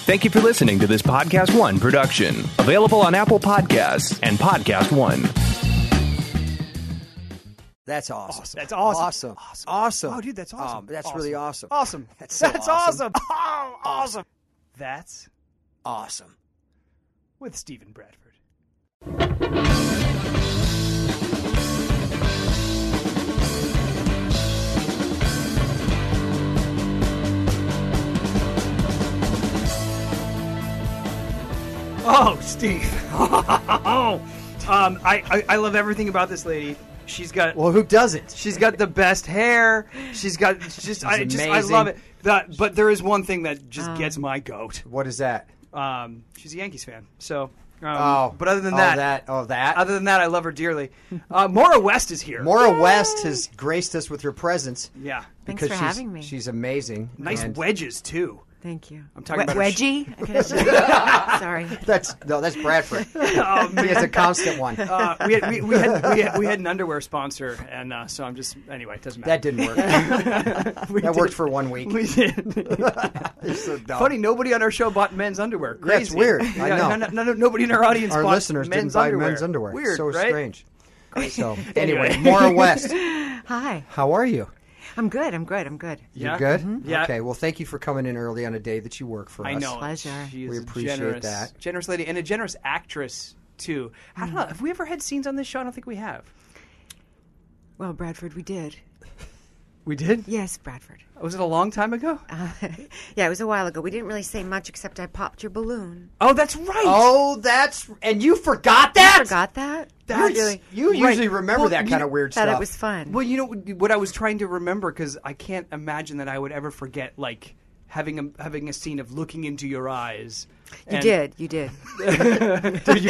Thank you for listening to this Podcast One production. Available on Apple Podcasts and Podcast One. That's awesome. That's awesome. Awesome. Oh, dude, that's awesome. That's awesome. really awesome. Awesome. That's so awesome. Oh, awesome. That's awesome. with Stephen Bradford. Oh, Steve. I love everything about this lady. She's got Well, who doesn't? She's got the best hair. I love it. But there is one thing that just gets my goat. What is that? She's a Yankees fan. So, but other than that. other than that, I love her dearly. Maura West is here. Maura West has graced us with her presence. Yeah, Thanks because for having me. She's amazing. nice and wedges too. Thank you. I'm talking about wedgie. Sorry. That's Bradford. Oh, He has a constant one. we had an underwear sponsor, and so I'm just anyway. It doesn't matter. That didn't work. That worked for 1 week. We did. You're so dumb. Funny, nobody on our show bought men's underwear. Crazy. That's weird. I know. Nobody in our audience Our bought listeners didn't men's buy underwear. men's underwear. Weird, So right? strange. So anyway, Maura West, Hi. how are you? I'm good. I'm good. Yeah. You good? Mm-hmm. Yeah. Okay. Well, thank you for coming in early on a day that you work for us. I know. Pleasure. She is We a appreciate that. generous lady, and a generous actress too. I don't know. Have we ever had scenes on this show? I don't think we have. Well, Bradford, we did. We did. Yes, Bradford. Was it a long time ago? Yeah, it was a while ago. We didn't really say much except I popped your balloon. Oh, that's right. Oh, and you forgot that? You forgot that? You usually remember that kind of weird Thought stuff. it was fun. Well, you know what I was trying to remember, because I can't imagine that I would ever forget, like having a scene of looking into your eyes. You did. You did. Dude,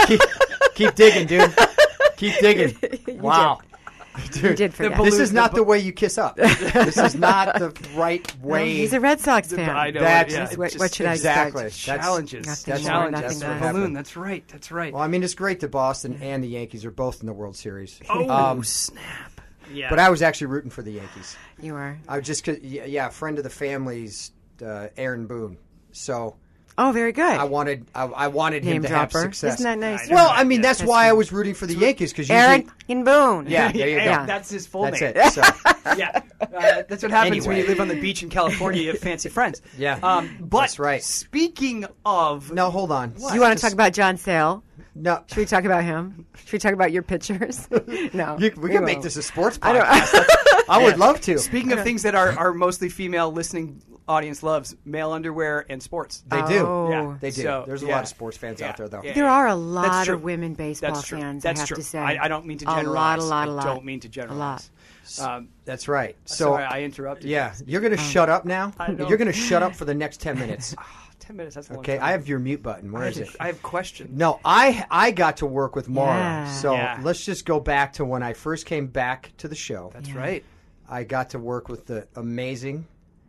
keep digging, dude. Keep digging. Wow. You did forget. This is not the way you kiss up. This is not the right way. He's a Red Sox fan. I know. That's yeah. What should I exactly. start? Challenges. Nothing That's more, Challenges. nothing For less. balloon. happened. That's right. That's right. Well, I mean, it's great that Boston and the Yankees are both in the World Series. Oh, snap. Yeah. But I was actually rooting for the Yankees. You are. I was just, a friend of the family's, Aaron Boone. So Oh, very good. I wanted him Name to dropper. have success. Isn't that nice? Well, I mean, that's That's why I good. was rooting for the Yankees, because Aaron in Boone. Yeah, there you go. Yeah. That's his full That's name. it. So, Yeah, that's what happens when Anyway. you live on the beach in California. You have fancy friends. Yeah. But That's right. Speaking of, no, hold on. You want to talk about John Sale? No. Should we talk about him? Should we talk about your pictures? No. We can make won't. this a sports I don't- podcast. I would love to. Speaking of things that our mostly female listening audience loves, male underwear and sports. They do. Oh. Yeah. They do. So, There's a yeah. lot of sports fans Yeah. out there, though. Yeah. There are a That's lot true. of women baseball That's true. fans, That's I have true. to say. I don't mean to A generalize. lot. I don't mean to generalize. That's right. So, Sorry, I interrupted. yeah, you're going to shut up now? I know. You're going to shut up for the next 10 minutes. 10 minutes. That's a long Okay, time. I have your mute button. Where is it? I have questions. No, I got to work with Maura. Yeah. So Yeah. let's just go back to when I first came back to the show. That's right. I got to work with the amazing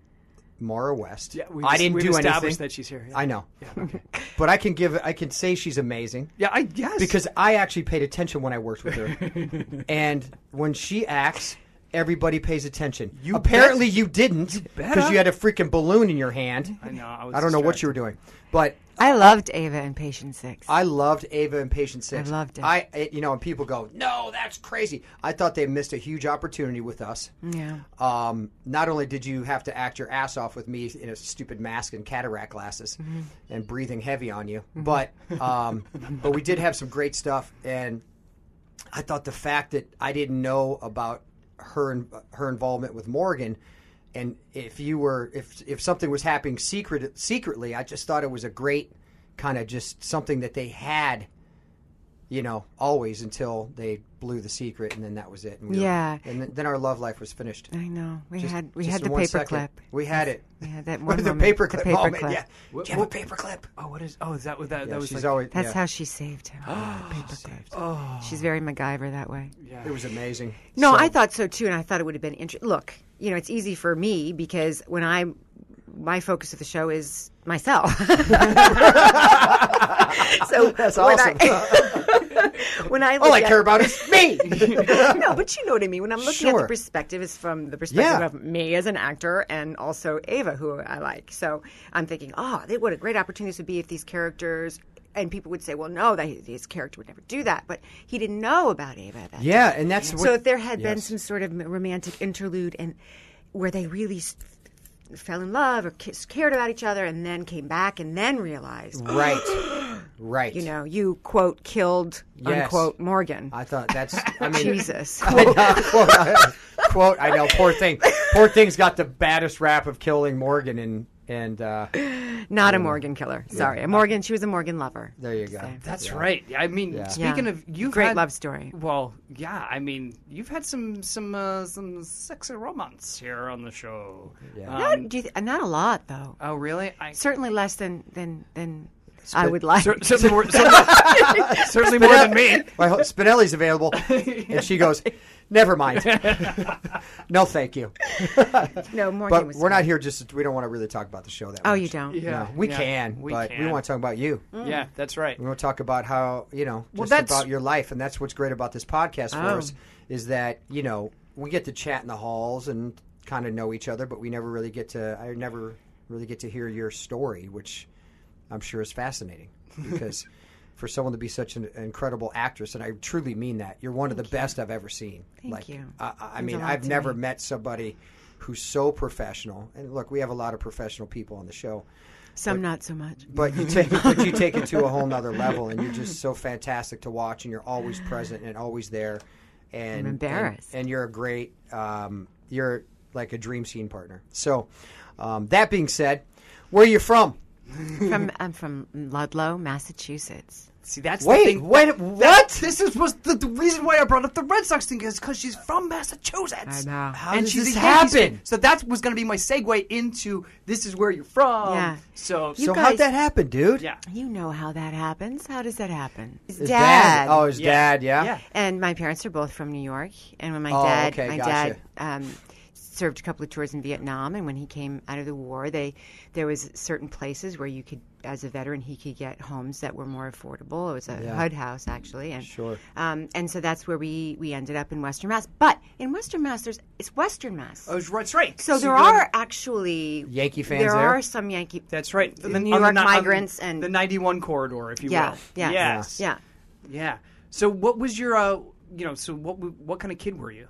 Maura West. Yeah, I didn't we've do established anything. that she's here. Yeah. I know. Yeah, okay. But I can say she's amazing. Yeah, yes. Because I actually paid attention when I worked with her. And when she acts, everybody pays attention. Apparently you didn't, because better. you had a freaking balloon in your hand. I know. I don't know what you were doing. But I loved Ava and Patient 6. I loved Ava and Patient 6. I loved it. And people go, no, that's crazy. I thought they missed a huge opportunity with us. Yeah. Not only did you have to act your ass off with me in a stupid mask and cataract glasses and breathing heavy on you, but we did have some great stuff. And I thought the fact that I didn't know about her involvement with Morgan, and if something was happening secretly, I just thought it was a great kind of just something that they had, always, until they blew the secret, and then that was it. And Yeah. and then our love life was finished. I know. We Just- had just the in 1 paper second. clip. We had it. We had that the one moment. paper The clip paper moment. clip. Yeah. Do you have a paper clip? Oh, what is? Oh, is that what that? Yeah, that was she's like, always. That's yeah. how she saved him. The paper clip. She's very MacGyver that way. Yeah. It was amazing. No, So- I thought so too, and I thought it would have been interesting. Look, it's easy for me because when I my focus of the show is myself. So That's awesome. When I All I care about is me. no, but you know what I mean. When I'm looking at Sure. the perspective, it's from the perspective Yeah. of me as an actor and also Ava, who I like. So I'm thinking, what a great opportunity this would be if these characters. And people would say, well, no, his character would never do that. But he didn't know about Ava at that time. Yeah, and that's what, So if there had been yes. some sort of romantic interlude and where they really fell in love or cared about each other and then came back and then realized, Right. you, quote, killed, Yes. unquote, Morgan. I thought I mean, Jesus. quote, I know, poor thing. Poor thing's got the baddest rap of killing Morgan and Not a Morgan killer. Sorry. She was a Morgan lover. there you go. So- That's right. I mean, speaking Yeah. of you've Great had, love story. Well, yeah. I mean, you've had some sexy romance here on the show. Yeah. Not a lot, though. Oh, really? Certainly less than I would like. Certainly more, certainly more than me. Well, Spinelli's available, and she goes, never mind. No, thank you. No, Morgan But was we're fine. not here we don't want to really talk about the show that much. Oh, you don't? Yeah. No, we can, but we want to talk about you. Yeah, that's right. We want to talk about how, just that's- about your life. And that's what's great about this podcast for Oh. us is that, we get to chat in the halls and kind of know each other, but I never really get to hear your story, which I'm sure is fascinating because for someone to be such an incredible actress, and I truly mean that, you're one of the best I've ever seen. Thank you. I Means mean, a lot I've to never me. met somebody who's so professional. And look, we have a lot of professional people on the show. Some not so much. But you take it to a whole nother level, and you're just so fantastic to watch, and you're always present and always there. And I'm embarrassed. And you're a great, you're like a dream scene partner. So, that being said, where are you from? I'm from Ludlow, Massachusetts. See, that's Wait, the thing. what? This was the reason why I brought up the Red Sox thing is because she's from Massachusetts. I know. How and does she's this a Yankees happen? fan. So that was going to be my segue into this is where you're from. Yeah. So You So guys- how'd that happen, dude? yeah. You know how that happens. How does that happen? His His dad. Oh, his Yeah. dad, yeah? Yeah. And my parents are both from New York. And when my Oh, dad, okay, my gotcha. dad served a couple of tours in Vietnam, and when he came out of the war, there was certain places where you could, as a veteran, he could get homes that were more affordable. It was a Yeah. HUD house actually, and Sure. and so that's where we ended up in Western Mass. But in Western Mass, it's Western Mass. Oh, that's right. So there you're- are actually Yankee fans There there? are some Yankee. That's right. New on York on migrants and the 91 corridor, if you Yeah, will. yeah, Yes. yeah. Yeah. So what was your so what kind of kid were you?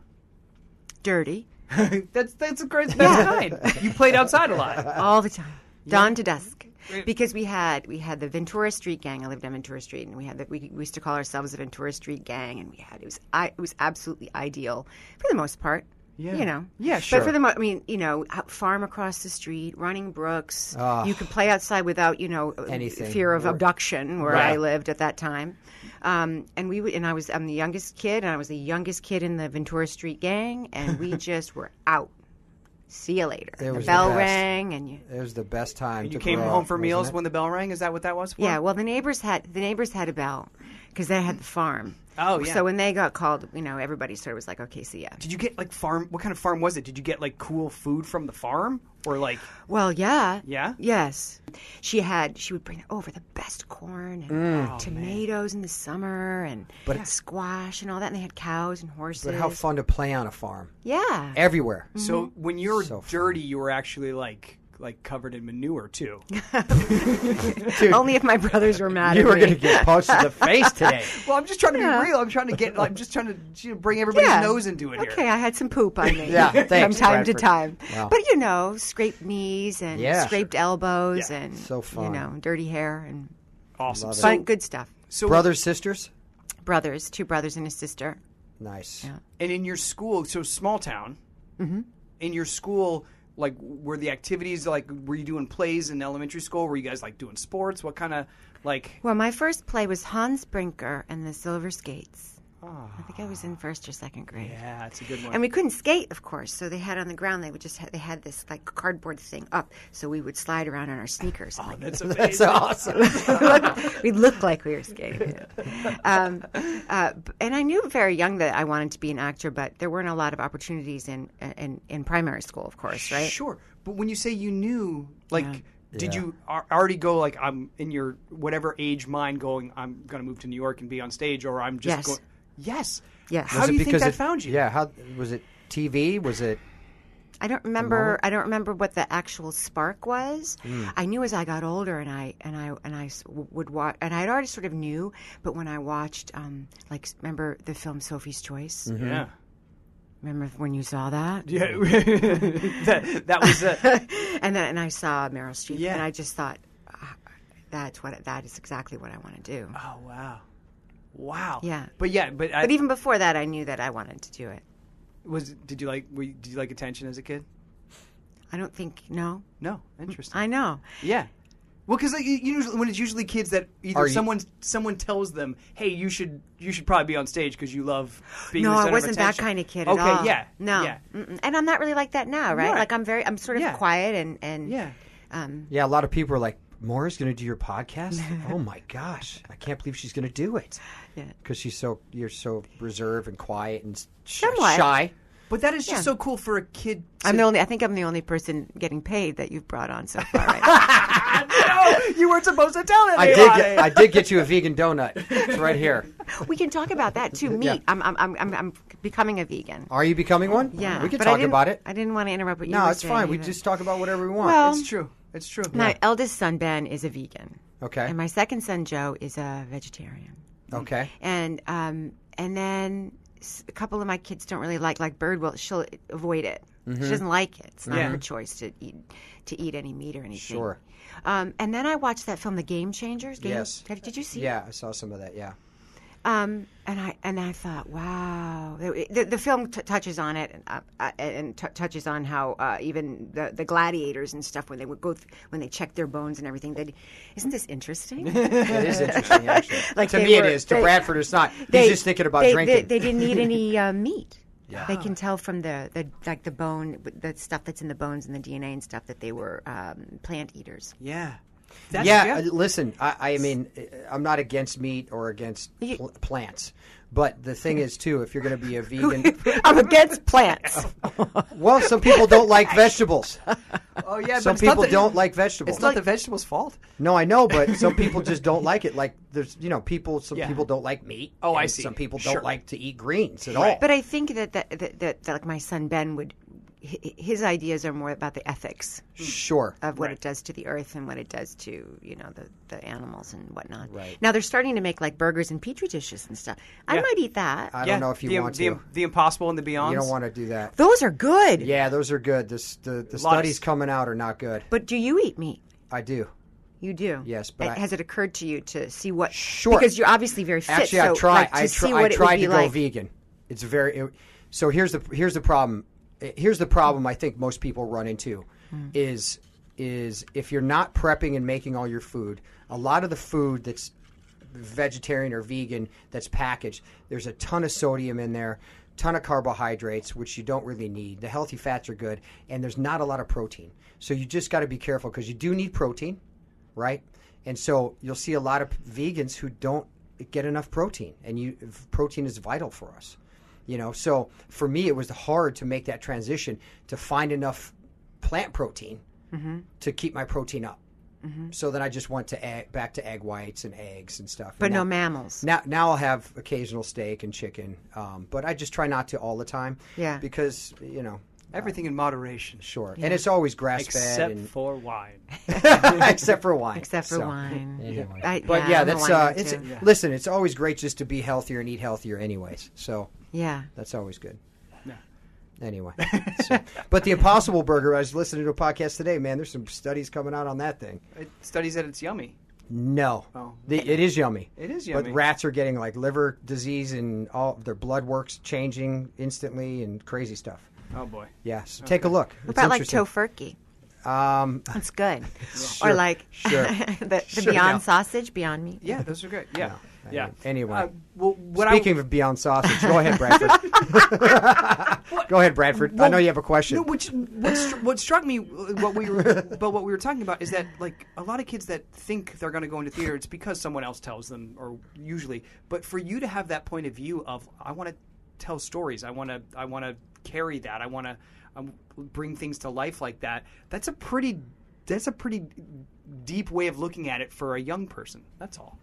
Dirty That's a great. That's kind. You played outside a lot. all the time, dawn to dusk. Because we had the Ventura Street gang. I lived on Ventura Street, and we used to call ourselves the Ventura Street gang, and it was absolutely ideal for the most part. Yeah. Yeah, sure. But for the farm across the street, running brooks. Ah. You could play outside without Anything. fear of Or- abduction where Right. I lived at that time. I'm the youngest kid, and I was the youngest kid in the Ventura Street gang, and we just were out. See you later. It The was bell the best. rang, and you. It was the best time. You to came grow home up, for wasn't meals it? when the bell rang. Is that what that was for? Yeah, well, the neighbors had a bell because they had the farm. Oh, yeah. So when they got called, everybody sort of was like, "Okay, see ya." Did you get like farm? What kind of farm was it? Did you get like cool food from the farm, or like? Well, yeah. Yeah? Yes. She would bring over the best corn and tomatoes in the summer and squash and all that. And they had cows and horses. But how fun to play on a farm. Yeah. Everywhere. So when you were So fun. dirty, you were actually like covered in manure too. Dude, Only if my brothers were mad you at were me. going to get punched in the face today. Well, I'm just trying to Yeah. be real. I'm just trying to bring everybody's Yeah. nose into it here. Okay, I had some poop on me. Yeah, from thanks, time to Bradford. time. Wow. But scraped knees and Yeah. scraped elbows Yeah. and So fun. dirty hair and Awesome. Love it. fun, good stuff. So Brothers, sisters? Brothers, 2 brothers and a sister. Nice. Yeah. and in your school, so small town. Mm-hmm. In your school, like, were the activities like? Were you doing plays in elementary school? Were you guys like doing sports? What kind of like? Well, my first play was Hans Brinker and the Silver Skates. I think I was in 1st or 2nd grade. Yeah, that's a good one. And we couldn't skate, of course, so they had on the ground. They had this like cardboard thing up, so we would slide around on our sneakers. oh, Like, that's amazing. That's awesome. we looked like we were skating. And I knew very young that I wanted to be an actor, but there weren't a lot of opportunities in primary school, of course, right? Sure. But when you say you knew, like, Yeah. did Yeah. you already go like I'm in your whatever age mind going? I'm going to move to New York and be on stage, or I'm just Yes. going. Yes. Yes. How Was do it you think because that it found you? Yeah, how was it? TV? Was it? I don't remember. I don't remember what the actual spark was. Hmm. I knew as I got older, and I would watch, and I already sort of knew. But when I watched, remember the film Sophie's Choice? Mm-hmm. Yeah. Remember when you saw that? Yeah. that was And I saw Meryl Streep, Yeah. and I just thought, that is exactly what I want to do. Oh wow. Wow. Yeah. But But even before that, I knew that I wanted to do it. did you like attention as a kid? I don't think no. No. Interesting. I know. Yeah. Well, because like, usually when it's usually kids that either Are you- someone tells them, "Hey, you should probably be on stage because you love being." No, the center I wasn't of that attention." kind of kid Okay, at all. yeah, No. yeah. Mm-mm. And I'm not really like that now, right? Right. Like I'm sort of Yeah. quiet and Yeah. Yeah, a lot of people are like, Maura's going to do your podcast? Oh my gosh, I can't believe she's going to do it. Yeah. Because you're so reserved and quiet and Somewhat. shy. But that is just Yeah. so cool for a kid. I think I'm the only person getting paid that you've brought on so far. Right? No, you weren't supposed to tell it. I did get you a vegan donut. It's right here. We can talk about that too. Meat. Yeah. I'm becoming a vegan. Are you becoming one? Yeah, we can but I talk didn't- about it. I didn't want to interrupt what you No, were it's saying fine. We either. just talk about whatever we want. Well, It's true. It's true. My eldest son Ben is a vegan. Okay. And my second son Joe is a vegetarian. Okay. And then a couple of my kids don't really like Bird. Well, she'll avoid it. Mm-hmm. She doesn't like it. It's not Yeah. her choice to eat any meat or anything. Sure. And then I watched that film, The Game Changers. Yes. Did you see? Yeah, I saw some of that. Yeah. And I thought, wow, the film touches on it and touches on how even the gladiators and stuff when they would when they check their bones and everything. Isn't this interesting? It is interesting, actually. Like to they me, it were- is. To they- Bradford, it's not. He's just thinking about drinking. They didn't eat any meat. Yeah. They can tell from the bone, the stuff that's in the bones and the DNA and stuff that they were plant eaters. Yeah. Listen, I mean, I'm not against meat or against plants. But the thing is, too, if you're going to be a vegan... I'm against plants. Well, some people don't like vegetables. Oh yeah. Some but it's not people the- don't like vegetables. It's not the vegetable's fault. No, I know, but some people just don't like it. Like, there's, people, some Yeah. people don't like meat. Oh, I and see. Some people Sure. don't like to eat greens at Right. all. But I think that like my son Ben would, his ideas are more about the ethics Sure. of what Right. it does to the earth and what it does to the animals and whatnot. Right. Now they're starting to make like burgers and petri dishes and stuff. I Yeah. might eat that. I don't know if you want to. The Impossible and the Beyond. You don't want to do that. Those are good. Yeah, those are good. The studies coming out are not good. But do you eat meat? I do. You do. Yes, but has it occurred to you to see what? Sure. Because you're obviously very fit. Actually, so, I tried. Like, to I see what it would tried be to go like. vegan. It's so here's the problem. Here's the problem I think most people run into is if you're not prepping and making all your food, a lot of the food that's vegetarian or vegan that's packaged, there's a ton of sodium in there, ton of carbohydrates, which you don't really need. The healthy fats are good, and there's not a lot of protein. So you just got to be careful because you do need protein, right? And so you'll see a lot of vegans who don't get enough protein, and protein is vital for us. So for me, it was hard to make that transition to find enough plant protein to keep my protein up. So then I just went to back to egg whites and eggs and stuff. But And no now- mammals. Now I'll have occasional steak and chicken, but I just try not to all the time. Yeah. Because Everything in moderation. sure, and it's always grass fed, Except and for wine. except for wine. Except for So, wine. Anyway. But yeah, I'm a that's wine man, it's too. listen. It's always great just to be healthier and eat healthier, anyways. So Yeah. that's always good. Yeah. Anyway, but the Impossible Burger, I was listening to a podcast today. Man, there's some studies coming out on that thing. It studies that it's yummy. No, Oh. it is yummy. It is yummy. But rats are getting like liver disease and all their blood work's changing instantly and crazy stuff. Oh boy. Yeah, so take a look. What It's about like interesting. tofurkey? It's good. Sure, Or like sure. the Sure, Beyond yeah. Sausage, Beyond Meat. Yeah, those are good. Yeah. Yeah. Anyway. Well, what Speaking of Beyond Sausage, go ahead, Bradford. Go ahead, Bradford. I know you have a question. No, what struck me what we were talking about is that like a lot of kids that think they're going to go into theater, it's because someone else tells them, or usually. But for you to have that point of view of I want to tell stories, I want to carry that. I want to bring things to life like that. That's a pretty deep way of looking at it for a young person. That's all.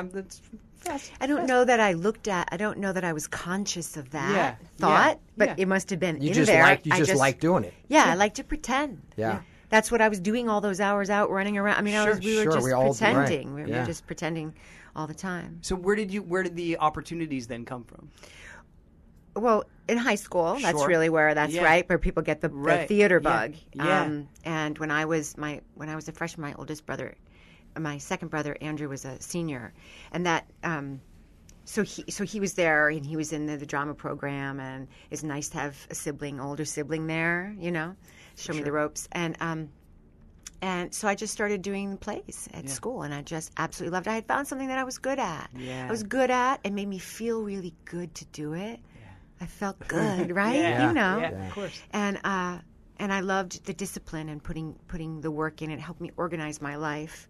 I don't know that I looked at. I don't know that I was conscious of that Yeah. thought, but Yeah. it must have been You in just there. like like doing it. Yeah, I like to pretend. Yeah. That's what I was doing all those hours out running around. I mean, we were Sure, just we all do, right. pretending. We Yeah. were just pretending all the time. So where did the opportunities then come from? Well, in high school, that's Sure. really where Yeah. right where people get the Right. theater Yeah. bug. Yeah. And when I was a freshman, my oldest brother, my second brother Andrew, was a senior, and that so he was there, and he was in the drama program, and it's nice to have a older sibling there, show me the ropes, and so I just started doing plays at school, and I just absolutely loved it. I had found something that I was good at. Yeah. I was good at. It made me feel really good to do it. I felt good, right? Yeah. Yeah. Of course. And I loved the discipline and putting the work in. It helped me organize my life,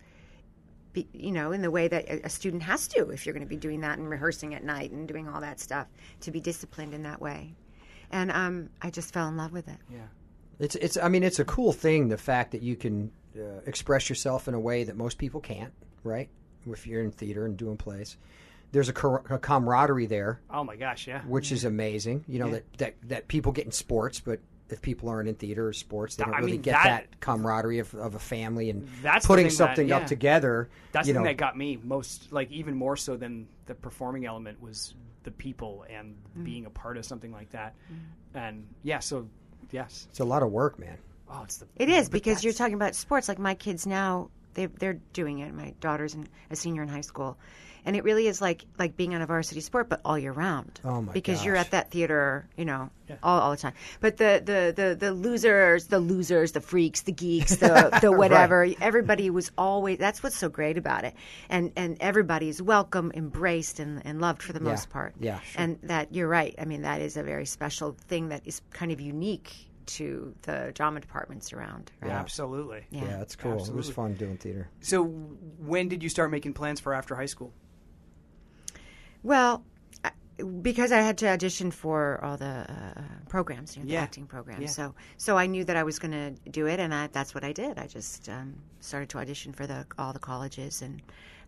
in the way that a student has to if you're going to be doing that and rehearsing at night and doing all that stuff, to be disciplined in that way. And I just fell in love with it. Yeah. It's a cool thing, the fact that you can express yourself in a way that most people can't, right? If you're in theater and doing plays. There's a camaraderie there, Oh my gosh, yeah. which is amazing. That people get in sports, but if people aren't in theater or sports, they don't really get that camaraderie of a family and That's the putting thing something up together. That's the thing that got me most, like even more so than the performing element, was the people and being a part of something like that. And so yes. It's a lot of work, man. Oh, It is, because you're talking about sports. Like my kids now, they're doing it. My daughter's a senior in high school, and it really is like being on a varsity sport, but all year round. Oh my Because gosh. you're at that theater, all the time. But the losers, the freaks, the geeks, the whatever. Everybody was always. That's what's so great about it, and everybody is welcome, embraced, and loved for the most part. Yeah, sure. And that you're right. I mean, that is a very special thing that is kind of unique to the drama departments around. Right? Yeah, absolutely. Yeah. Yeah, it's cool. It was Absolutely. fun doing theater. So when did you start making plans for after high school? Well, because I had to audition for all the programs, the Yeah. acting programs. Yeah. So I knew that I was going to do it, and that's what I did. I just started to audition for all the colleges, and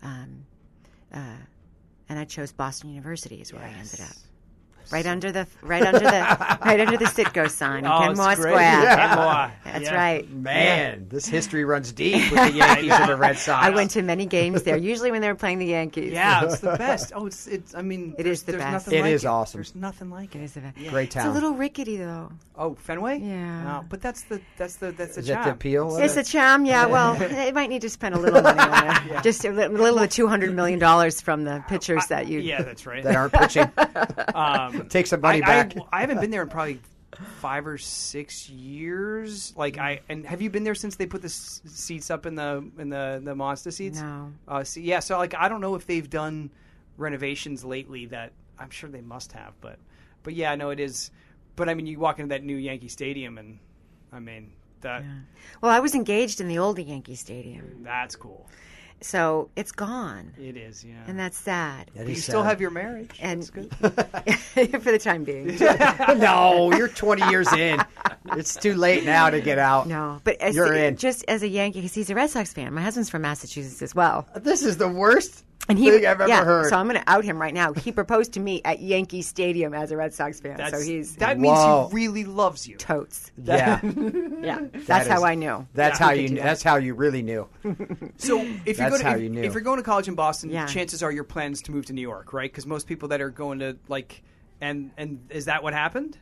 I chose Boston University is where I ended up. Right under the Citgo sign in Oh, Kenmore it's great. Square. Kenmore. That's Yeah. right. Man, this history runs deep with the Yankees and the Red Sox. I went to many games there, usually when they were playing the Yankees. Yeah, it's the best. Oh, it's. I mean, It is the there's best. Nothing It like is awesome. There's nothing like It it. is the best. Great It's town. a little rickety though. Oh, Fenway. Yeah. Oh, but that's the Is charm. that the appeal? of It's it? a charm, yeah. Well, they might need to spend a little money on it. Just a little of $200 million from the pitchers that you. Yeah, that's right. that aren't pitching. Take some money I back. haven't been there in probably 5 or 6 years. And have you been there since they put the seats up in the Mazda seats? No. So I don't know if they've done renovations lately. That I'm sure they must have, but yeah, no, it is. But I mean, you walk into that new Yankee Stadium, and I mean that Well, I was engaged in the old Yankee Stadium, that's cool. so it's gone, It is, yeah. and that's sad. That But you is still sad. have your marriage. And That's good. for the time being, No, you're 20 years in. It's too late now to get out. no. But You're in. just as a Yankee, because he's a Red Sox fan. My husband's from Massachusetts as well. This is the worst And thing I've ever heard. So I'm going to out him right now. He proposed to me at Yankee Stadium as a Red Sox fan. So he's that means Whoa. he really loves you. totes. yeah, Yeah, that's how is- I knew. that's Yeah. how He could you. do that. That's how you really knew. So if you're That's going how you knew. if you're going to college in Boston, Yeah. chances are your plans to move to New York, right? Because most people that are going to and is that what happened?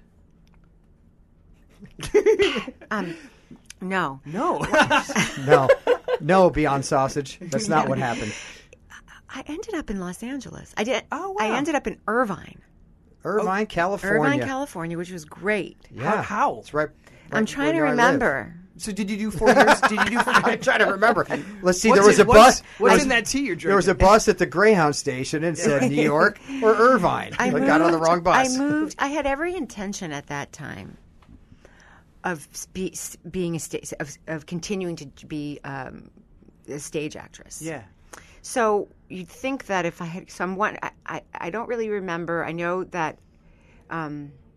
No. No. No, Beyond Sausage. That's not what happened. I ended up in Los Angeles. I did. Oh, wow. I ended up in Irvine, Irvine, California. California, which was great. Yeah, How? It's right. I'm trying to where I live. remember. So did you do 4 years? Did you do 4 I'm trying to remember. Let's see. What's There was in- a bus. What's in that tea you're drinking? There was a bus at the Greyhound station and said New York or Irvine. I got on the wrong bus. I moved. I had every intention at that time of being of continuing to be a stage actress. Yeah. So you'd think that if I had someone, I don't really remember. I know that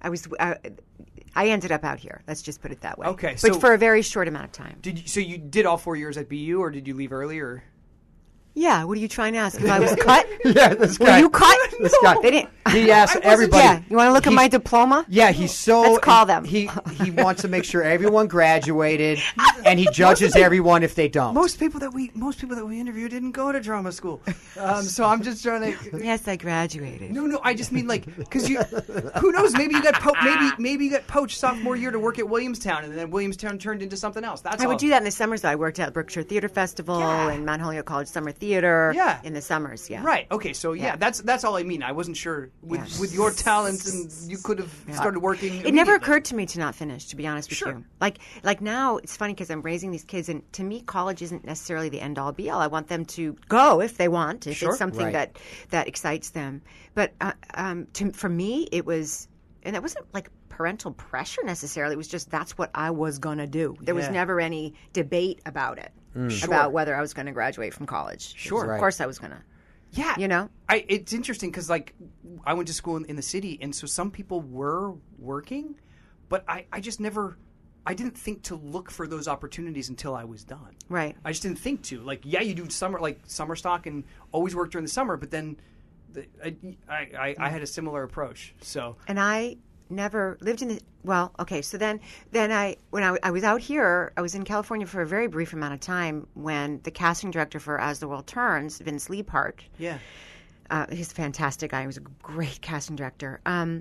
I ended up out here. Let's just put it that way. Okay, but so- for a very short amount of time. So you did all 4 years at BU, or did you leave early, or? Yeah. What are you trying to ask? If I was cut? Yeah, this Were guy. you cut? This guy. They didn't. He asked everybody. Yeah. You want to look at my diploma? Yeah, he's so. Let's call them. He wants to make sure everyone graduated, and he judges everyone if they don't. Most people that we interviewed didn't go to drama school. So I'm just trying to. Yes, I graduated. No. I just mean because who knows? Maybe you got maybe you got poached sophomore year to work at Williamstown, and then Williamstown turned into something else. That's I all. would do that in the summers, though. I worked at Berkshire Theater Festival and Mount Holyoke College Summer Theater in the summers, Right. Okay. So that's all I mean. I wasn't sure with your talents, and you could have started working. It never occurred to me to not finish, to be honest with Sure. you. Like now, it's funny because I'm raising these kids, and to me, college isn't necessarily the end-all, be-all. I want them to go if they want, if it's something that excites them. But for me, it was, and it wasn't like parental pressure necessarily. It was just that's what I was going to do. There was never any debate about it, about whether I was going to graduate from college. Sure. Of course I was going to. Yeah. You know? It's interesting because, like, I went to school in the city, and so some people were working, but I just never – I didn't think to look for those opportunities until I was done. Right. I just didn't think to. Like, yeah, you do summer stock and always work during the summer, but then I had a similar approach. So And I never lived in the so then when I was out here, I was in California for a very brief amount of time when the casting director for As the World Turns, Vince Liebhart, he's a fantastic guy, he was a great casting director,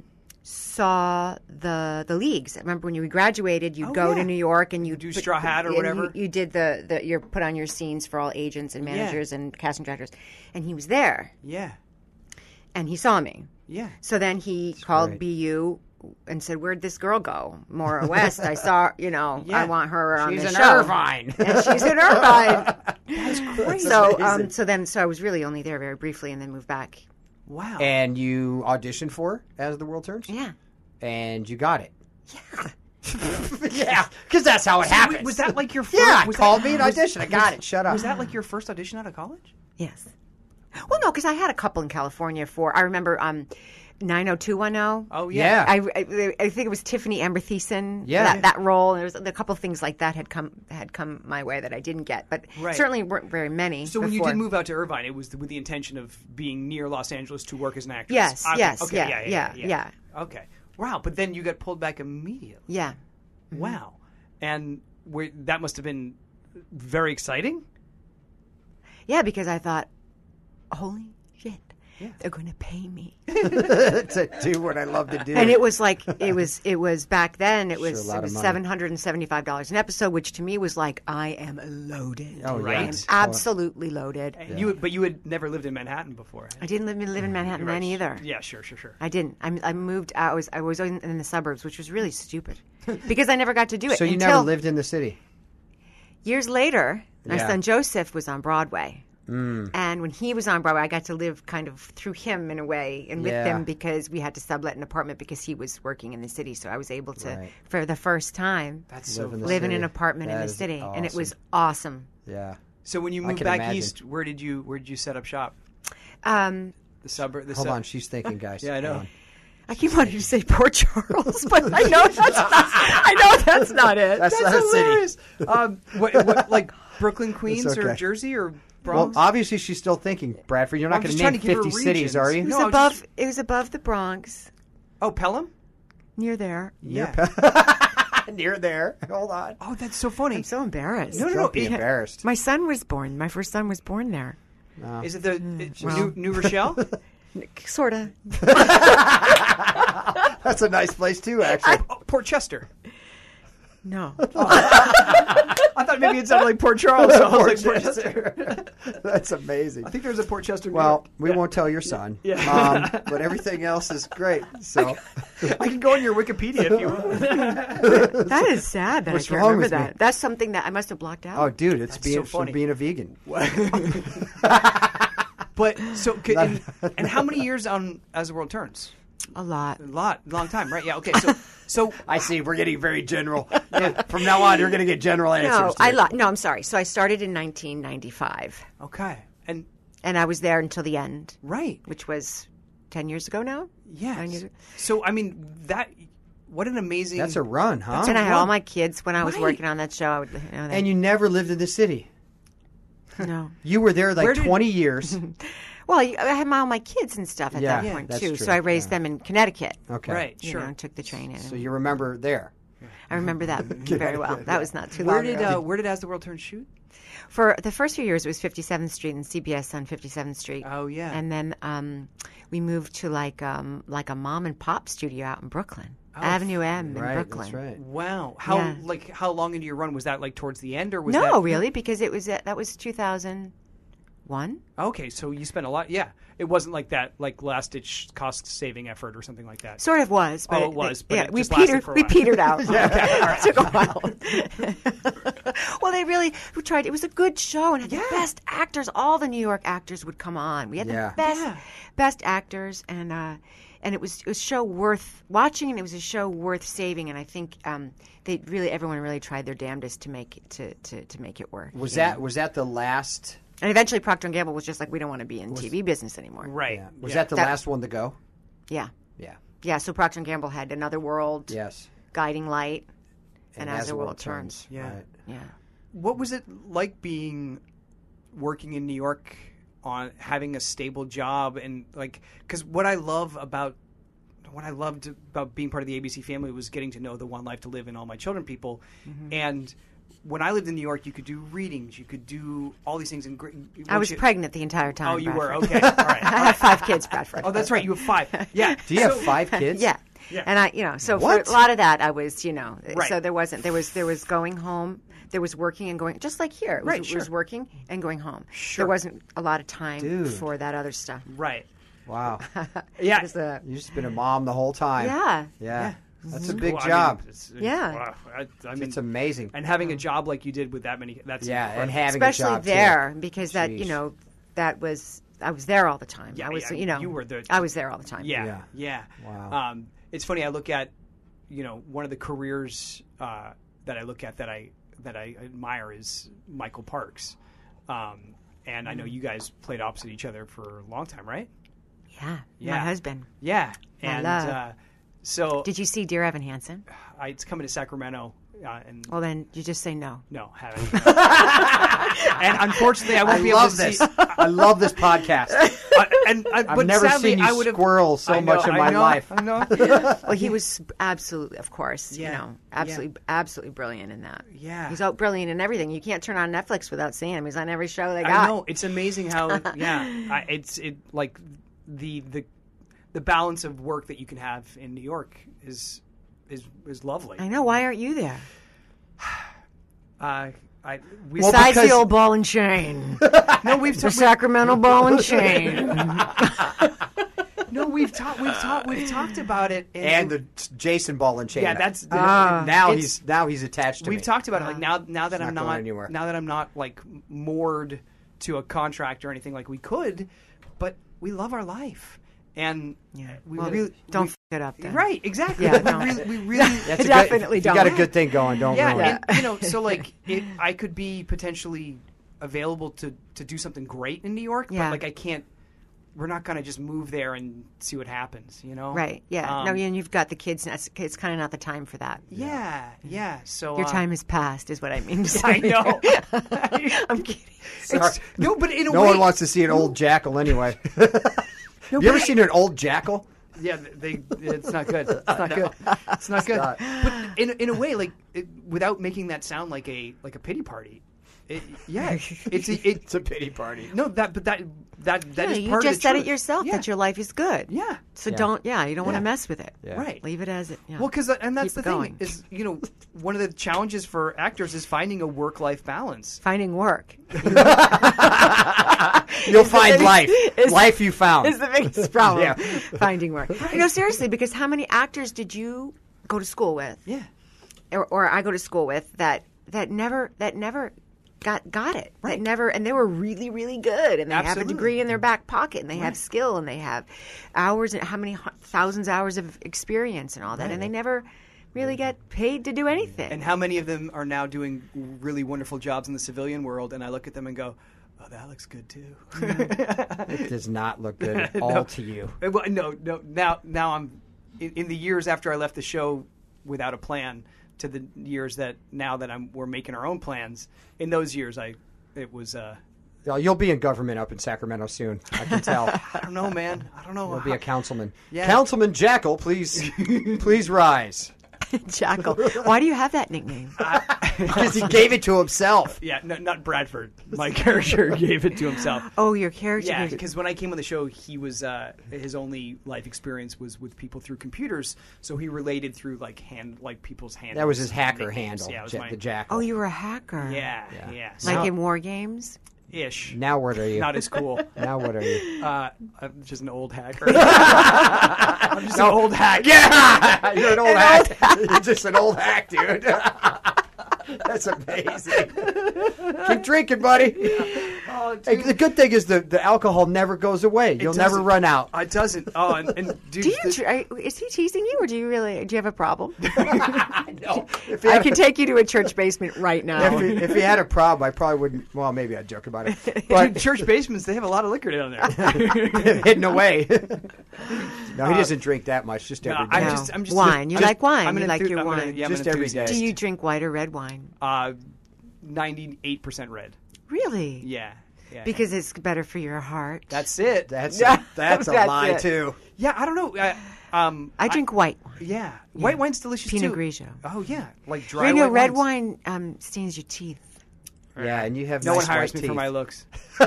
saw the leagues. I remember when you graduated, you'd go to New York and you'd do Straw Hat or whatever. You did you put on your scenes for all agents and managers and casting directors, and he was there. Yeah. And he saw me. Yeah. So then he called BU and said, "Where'd this girl go? Maura West. I saw, I want her on the show." She's an Irvine. And she's in Irvine. That's crazy. So I was really only there very briefly and then moved back. Wow. And you auditioned for As the World Turns? Yeah. And you got it. Yeah. Because that's how it happens. Wait, was that like your first? Yeah, called me and auditioned. I got it. Shut up. Was that like your first audition out of college? Yes. Well, no, because I had a couple in California I remember 90210. Oh, yeah. I think it was Tiffany Amber Thiessen. Yeah. That role. There was a couple things like that had come my way that I didn't get, but certainly weren't very many. So when you did move out to Irvine, it was with the intention of being near Los Angeles to work as an actress. Yes. Okay. Yes. Okay. Yeah. Okay. Wow. But then you got pulled back immediately. Yeah. Wow. And that must have been very exciting. Yeah, because I thought, holy shit, they're going to pay me to do what I love to do. And it was like it was back then. It was a lot of money. $775 an episode, which to me was like I am loaded. Oh, right. yeah. I am absolutely loaded. And you had never lived in Manhattan before. I didn't live in Manhattan then either. Yeah, sure. I didn't. I moved. I was in the suburbs, which was really stupid because I never got to do it. So you never lived in the city? Years later, my Yeah. son Joseph was on Broadway. And when he was on Broadway, I got to live kind of through him in a way and with him because we had to sublet an apartment because he was working in the city. So I was able to, for the first time, live in an apartment in the city. Awesome. And it was awesome. Yeah. So when you moved can back imagine. east, where did you set up shop? Um, The suburb. Hold on, she's thinking, guys. Yeah, I know. Hold on. I keep wanting to say Port Charles, but I know that's not it. That's not a hilarious. What, like Brooklyn, Queens, It's okay. or Jersey, or Well, Bronx? obviously she's still thinking, Bradford. You're not I'm going just to trying name to give her 50 cities, regions. are you? It was No, above. It was above the Bronx, Oh, Pelham. near there. Yeah. Near there. Hold on. Oh, that's so funny. I'm so embarrassed. No. Don't be embarrassed. My son was born. My first son was born there. Is it the New Rochelle? Sorta. That's a nice place, too, actually. Port Chester. No. I thought maybe it sounded like Port Charles. So I was like, Port Chester. That's amazing. I think there's a Port Chester. Well, we won't tell your son. Yeah. But everything else is great. So I can go on your Wikipedia if you want. That is sad that What's I can't wrong remember with me? that. That's something that I must have blocked out. Oh, dude, it's That's so funny. from being a vegan. But so, and how many years on As the World Turns? A lot. Long time, right? Yeah. Okay. So I see. We're getting very general. From now on, you're going to get general answers. No, I'm sorry. So I started in 1995, okay, and and I was there until the end, right. which was 10 years ago now. 9 years Yes. ago. So I mean what an amazing. That's a run, huh? And I had all my kids when I was Right. working on that show. I would, And you never lived in the city. no. You were there like Where did- 20 years. Well, I had all my kids and stuff at Yeah, that point that's too. true. So I raised them in Connecticut. Okay. Right. You Sure. know, and took the train in. So you remember there. I remember that very well. That was not too long Where did ago. As the World Turns shoot? For the first few years, it was 57th Street and CBS on 57th Street. Oh, yeah. And then we moved to like a mom and pop studio out in Brooklyn, Avenue M in Right, Brooklyn. that's right. Wow. Yeah. How long into your run was that? Like towards the end, or was No, that really, because it was that was 2001. Okay, so you spent a lot. Yeah, it wasn't like that, like last ditch cost saving effort or something like that. Sort of was, but Oh, it was, but yeah, it we just lasted petered. for a We while. petered out. It took a while. Well, we tried. It was a good show and had the best actors. All the New York actors would come on. We had Yeah. the best actors, and it was a show worth watching, and it was a show worth saving. And I think everyone really tried their damnedest to make it work. Was you know? that the last? And eventually, Procter & Gamble was just like, we don't want to be in TV business anymore. Right. Yeah. Was Yeah. that the last one to go? Yeah. Yeah. Yeah. So Procter & Gamble had Another World, Yes. Guiding Light, and As the World Turns. Yeah. Right. Yeah. What was it like working in New York on having a stable job and like? Because what I loved about being part of the ABC family was getting to know the One Life to Live and All My Children people, and. When I lived in New York, you could do readings, you could do all these things. I was pregnant the entire time. Oh, you were? Bradford. Okay. All right. I have 5 kids, Bradford. Oh, that's right. You have 5. Yeah. Do you have 5 kids? Yeah. Yeah. And so What? for a lot of that, I was, Right. so there was going home, there was working and going, just like here. It was, Right, It was sure. working and going home. Sure. There wasn't a lot of time Dude. for that other stuff. Right. Wow. Yeah. It was a- You've just been a mom the whole time. yeah. Yeah. That's a Well, big I mean, job. Yeah. wow. I mean, It's amazing. and having a job like you did with that many, that's Yeah, incredible. and having Especially a job there, too. because Jeez. I was there all the time. Yeah, I was, yeah, you were the- I was there all the time. Yeah, yeah. Wow. It's funny. I look at, one of the careers that I look at that I admire is Michael Parks, and I know you guys played opposite each other for a long time, right? Yeah. Yeah. My husband. Yeah, My and love. so Did you see Dear Evan Hansen? it's coming to Sacramento, and Well, then you just say no. no, haven't. And unfortunately, I won't I be able love to this. see. I love this podcast. But I've never sadly, seen you I would have squirrel so much in my life. I know. Well, he was absolutely, of course, Yeah. absolutely brilliant in that. Yeah. He's brilliant in everything. You can't turn on Netflix without seeing him. He's on every show they got. I know, it's amazing how like the balance of work that you can have in New York is lovely. I know. Why aren't you there? Besides Besides the old ball and chain. no, we've The Sacramento ball and chain. we've talked about it, And the Jason ball and chain. yeah, that's now it's- he's attached to we've me. talked about it like now that I'm not going not anywhere. now that I'm not like moored to a contract or anything like we could, but we love our life and we Well, really don't we- f it up then. right exactly Yeah, don't. we really That's a Definitely good, you got a don't. good thing going. Don't yeah, ruin it. and, so like I could be potentially available to do something great in New York, Yeah. but like I can't. We're not going to just move there and see what happens, Right. Yeah. Um, and you've got the kids. And it's kind of not the time for that. Yeah. So Your time has passed, is what I mean to say. I know. I'm kidding. Sorry. No, but in a No way, one wants to see an old jackal anyway. You ever seen an old jackal? Yeah, it's not good. It's not good. It's not good. not. But in a way, like without making that sound like a pity party. It's a pity party. No, that is You part of just the said truth. it yourself Yeah. that your life is good. Yeah. So Yeah. you don't want Yeah. to mess with it. Yeah. Right. Leave it as it. Yeah. Well, and that's Keep the it thing going. is, one of the challenges for actors is finding a work-life balance. Finding work You'll find life. is- Life you found. is the biggest problem. Yeah. Finding work. Seriously, because how many actors did you go to school with? Yeah. Or I go to school with that never got it. Right. That never, and they were really, really good, and they have a Absolutely. degree in their back pocket, and they have skill, and they have hours, and how many thousands of hours of experience and all that, and they never really get paid to do anything. And how many of them are now doing really wonderful jobs in the civilian world? And I look at them and go, oh, that looks good too. It does not look good at all to you. Well, no. Now I'm in the years after I left the show without a plan to the years that now that we're making our own plans. In those years, it was. You'll be in government up in Sacramento soon. I can tell. I don't know, man. I don't know. You'll be a councilman. Yeah. Councilman Jackal, please rise. Jackal. Why do you have that nickname? Because he gave it to himself. Yeah, no, not Bradford. My character gave it to himself. Oh, your character. Yeah, gave it- because when I came on the show, he was his only life experience was with people through computers, so he related through like people's handles. That was his hacker nicknames. handle, Yeah, it was the Jackal. Oh, you were a hacker. Yeah. Like Now- in war games? Ish. Now what are you? Not as cool. Now what are you? I'm just an old hacker. I'm just an old hack. Yeah! You're an old hack. You're just an old hack, dude. That's amazing. Keep drinking, buddy. Oh, Hey, the good thing is the alcohol never goes away. You'll never doesn't. run out. It doesn't. Oh, and dude, Do you? Is he teasing you, or do you have a problem? No. If he I had can take you to a church basement right now. if he had a problem, I probably wouldn't. Well, maybe I'd joke about it. dude, But church basements, they have a lot of liquor down there. hidden away. No, he doesn't drink that much. Just every day. I'm just Wine. You like wine. I'm You an like your I'm wine. I'm Just an every enthusiast. day. Do you drink white or red wine? 98% red. Really? Yeah. Because it's better for your heart. That's it. That's Yeah, a that's lie it. too. Yeah, I don't know. I drink white wine. Yeah. White wine's delicious Pinot too. Grigio. Oh yeah, like dry You know, white red wines. wine stains your teeth. Yeah, and you have No nice one hires white me for teeth. my looks.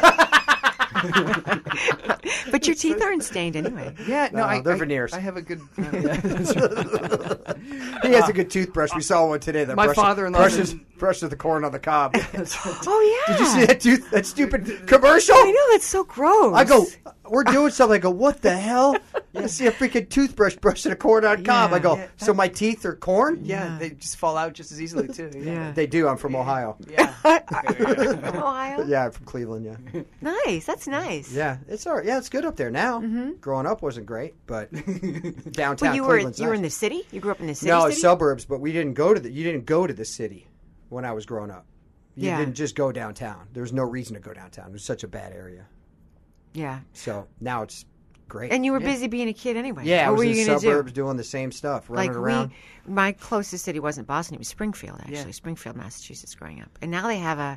But your teeth aren't stained anyway. Yeah, no, they're veneers. I have a good. He has a good toothbrush. We saw one today. That My brushes- father-in-law brushes the corn on the cob. Oh yeah. Did you see that stupid commercial? I know, that's so gross. I go, we're doing something. I go, what the hell? I see a freaking toothbrush brushing a corn on cob. I go, so my teeth are corn? Yeah, they just fall out just as easily too. Yeah. They do. I'm from Ohio. Yeah. From Ohio. Yeah, I'm from Cleveland. Yeah, Nice. That's nice. yeah, it's all right. Yeah, it's good up there now. Growing up wasn't great, but downtown Well, you were Cleveland's in nice. the city. You grew up in the city. No, city? suburbs, but we didn't go to you didn't go to the city when I was growing up. You Yeah. didn't just go downtown. There was no reason to go downtown. It was such a bad area. Yeah. So now it's great. And you were busy being a kid anyway. yeah, I What was were in you the gonna suburbs do? doing the same stuff, running Like around. my closest city wasn't Boston; it was Springfield, actually. Yeah. Springfield, Massachusetts, growing up, and now they have a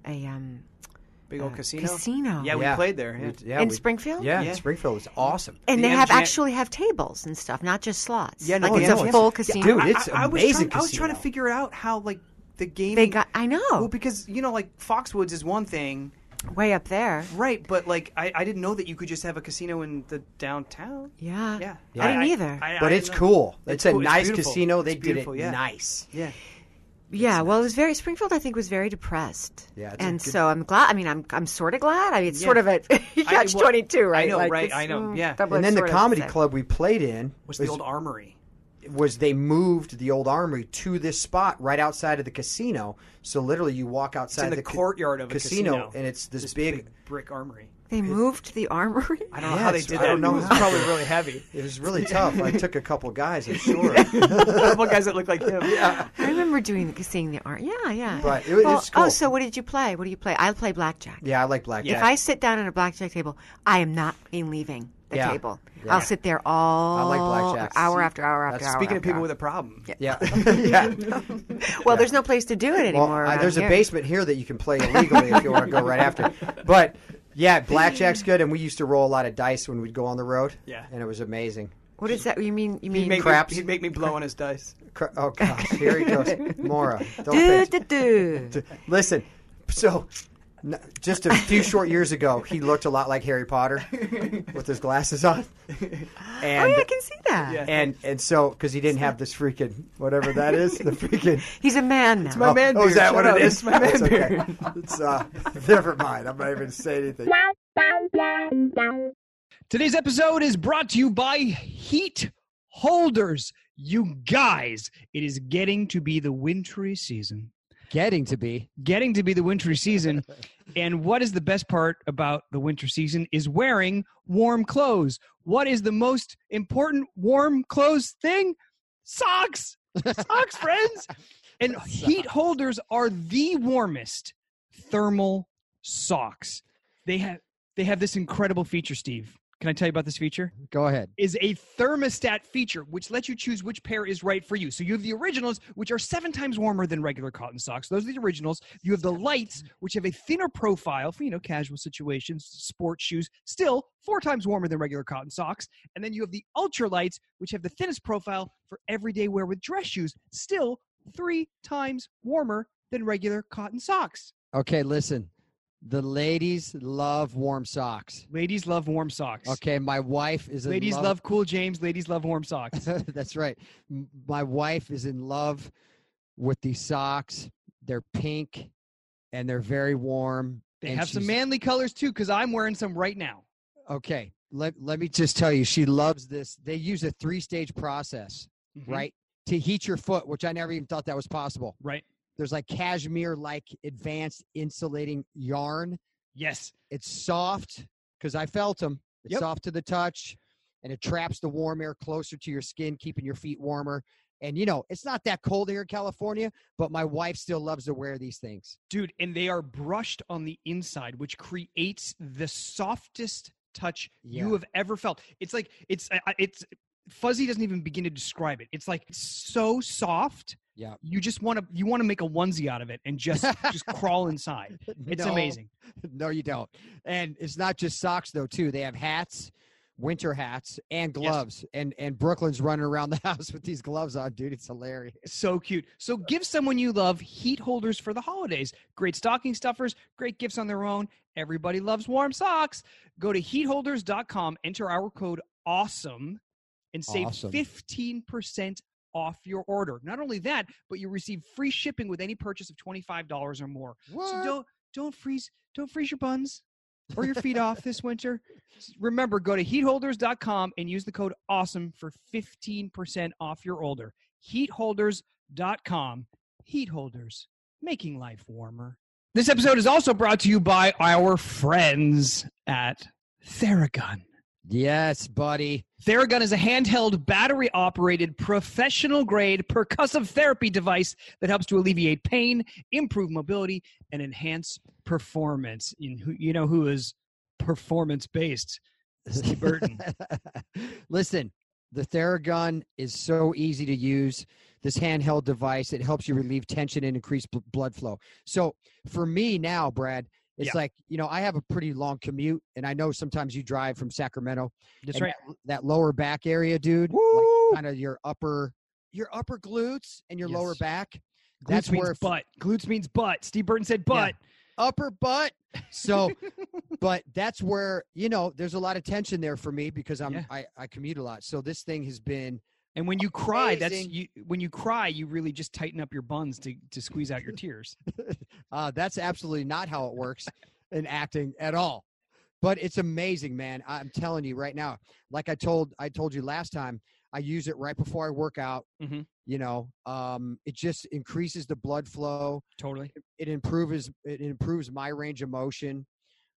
Big old casino. casino. Yeah, we played there. Yeah. In Springfield? Yeah, Yeah. Springfield was awesome. And The they have MGM actually have tables and stuff, not just slots. Yeah, no, like the it's a MGM. full Yeah, casino. dude, it's I was amazing trying to casino. figure out how like the game. They got. I know. Well, because like Foxwoods is one thing, Way up there. right? But like I didn't know that you could just have a casino in the downtown. Yeah. Yeah, I didn't either. But it's cool. It's a cool. It's nice beautiful. casino. They It's did it beautiful, yeah. nice. Yeah. Yeah, well, it was very Springfield. I think was very depressed. Yeah, it's a and good- so I'm glad. I mean, I'm sort of glad. I mean, it's sort of a catch well, 22, right? I know, Like, right? it's, I know, yeah. double-edged And then the sword, I comedy would say. club we played in What's the old armory? was they moved the old armory to this spot right outside of the casino. So literally, you walk It's outside in the courtyard of a casino, and it's this big big. brick armory. They moved the armory. I don't know Yeah, how they it's- did I that. don't know It was how. probably really heavy. It was really tough. I took a couple guys, I'm sure. A couple guys that look like him. Yeah. I remember seeing the art. Yeah, yeah. But it's cool. Oh, so what did you play? What do you play? I play blackjack. Yeah, I like blackjack. If I sit down at a blackjack table, I am not leaving the Yeah. table. Yeah. I'll sit there all I like blackjack. hour after hour after That's- hour. Speaking of after people hour. with a problem, Yeah. Yeah. Well, there's no place to do it Well, anymore. around there's a here. basement here that you can play illegally if you want to go right after. But yeah, blackjack's good, and we used to roll a lot of dice when we'd go on the road. Yeah. And it was amazing. What is that? You mean craps? He'd make me blow on his dice. Oh gosh, here he goes, Maura. Don't Do, pitch. do, do. Listen, so just a few short years ago, he looked a lot like Harry Potter with his glasses on. Oh, And yeah, I can see that. Yeah. and so because he didn't have this freaking whatever that is, the freaking. He's a man now. my man Oh, is beard. that Shut what up. it is? It's my man It's okay. beard. It's never mind. I'm not even say anything. Today's episode is brought to you by Heat Holders. You guys, it is getting to be the wintry season. Getting to be. Getting to be the wintry season. And what is the best part about the winter season is wearing warm clothes. What is the most important warm clothes thing? Socks. Socks, friends. And Heat Holders are the warmest thermal socks. They have this incredible feature, Steve. Can I tell you about this feature? Go ahead. Is a thermostat feature, which lets you choose which pair is right for you. So you have the originals, which are 7 times warmer than regular cotton socks. Those are the originals. You have the lights, which have a thinner profile for, casual situations, sports shoes, still 4 times warmer than regular cotton socks. And then you have the ultralights, which have the thinnest profile for everyday wear with dress shoes, still 3 times warmer than regular cotton socks. Okay, listen. The ladies love warm socks. Ladies love warm socks. Okay, my wife is in Ladies love. love Cool James. Ladies love warm socks. That's right. My wife is in love with these socks. They're pink, and they're very warm. They and have some she's- manly colors, too, because I'm wearing some right now. Okay, let me just tell you, she loves this. They use a 3-stage process, Mhm. right, to heat your foot, which I never even thought that was possible. Right. There's like cashmere-like advanced insulating yarn. Yes. It's soft because I felt them. It's Yep. soft to the touch, and it traps the warm air closer to your skin, keeping your feet warmer. And, it's not that cold here in California, but my wife still loves to wear these things. Dude, and they are brushed on the inside, which creates the softest touch you Yeah. have ever felt. It's like, it's Fuzzy doesn't even begin to describe it. It's like so soft. Yeah. You just want to make a onesie out of it and just crawl inside. It's No. amazing. No, you don't. And it's not just socks, though, too. They have hats, winter hats, and gloves. And Brooklyn's running around the house with these gloves on, dude. It's hilarious. So cute. So give someone you love heat holders for the holidays. Great stocking stuffers, great gifts on their own. Everybody loves warm socks. Go to heatholders.com, enter our code AWESOME, and save Awesome. 15% off your order. Not only that, but you receive free shipping with any purchase of $25 or more. What? So don't freeze your buns or your feet off this winter. Remember, go to heatholders.com and use the code AWESOME for 15% off your order. Heatholders.com. Heat holders, making life warmer. This episode is also brought to you by our friends at Theragun. Yes, buddy. Theragun is a handheld, battery-operated, professional-grade percussive therapy device that helps to alleviate pain, improve mobility, and enhance performance. You know who is performance-based? Steve Burton. Listen, the Theragun is so easy to use. This handheld device, it helps you relieve tension and increase blood flow. So for me now, Brad, it's Yeah. like, I have a pretty long commute, and I know sometimes you drive from Sacramento. That's and right. That lower back area, dude, Woo! like kind of your upper glutes and your lower Yes. back. Glutes means butt. Glutes means butt. Steve Burton said butt. Upper butt. So, but that's where, there's a lot of tension there for me because I commute a lot. So this thing has been, And when you cry, amazing. when you cry, you really just tighten up your buns to squeeze out your tears. that's absolutely not how it works in acting at all. But it's amazing, man. I'm telling you right now, like I told you last time, I use it right before I work out. Mhm. It just increases the blood flow. Totally. It improves my range of motion.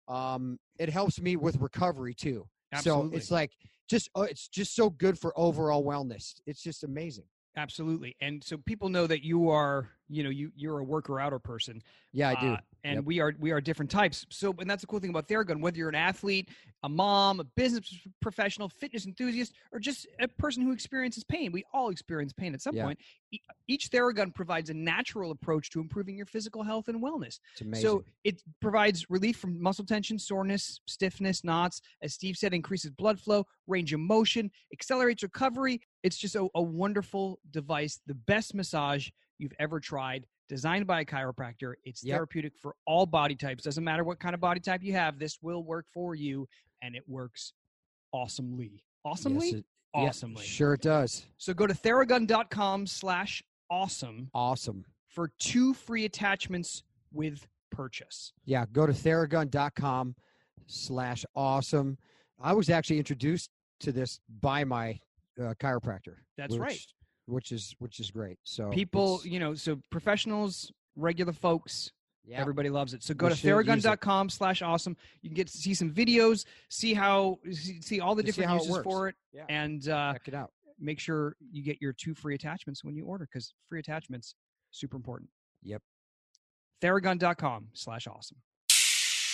It helps me with recovery too. Absolutely. So it's like it's just so good for overall wellness. It's just amazing. Absolutely. And so people know that you are, you're a worker outer person. Yeah, I do. And Yep. we are different types. So, and that's the cool thing about Theragun, whether you're an athlete, a mom, a business professional, fitness enthusiast, or just a person who experiences pain. We all experience pain at some Yeah. point. Each Theragun provides a natural approach to improving your physical health and wellness. It's amazing. So it provides relief from muscle tension, soreness, stiffness, knots. As Steve said, increases blood flow, range of motion, accelerates recovery. It's just a wonderful device, the best massage you've ever tried, designed by a chiropractor. It's Yep. therapeutic for all body types. Doesn't matter what kind of body type you have. This will work for you, and it works awesomely. Awesomely? Yes, Awesomely. Sure it does. So go to theragun.com/awesome Awesome. for 2 free attachments with purchase. Yeah, go to theragun.com/awesome. I was actually introduced to this by my chiropractor. That's right. Which is great. So People, it's- so professionals, regular folks, yeah, everybody loves it. So go We to should use it. theragun.com/awesome. You can get to see some videos, see all the To see different how it uses works. for it, Yeah. and check it out. make sure you get your 2 free attachments when you order, because free attachments super important. Yep. Theragun.com/awesome.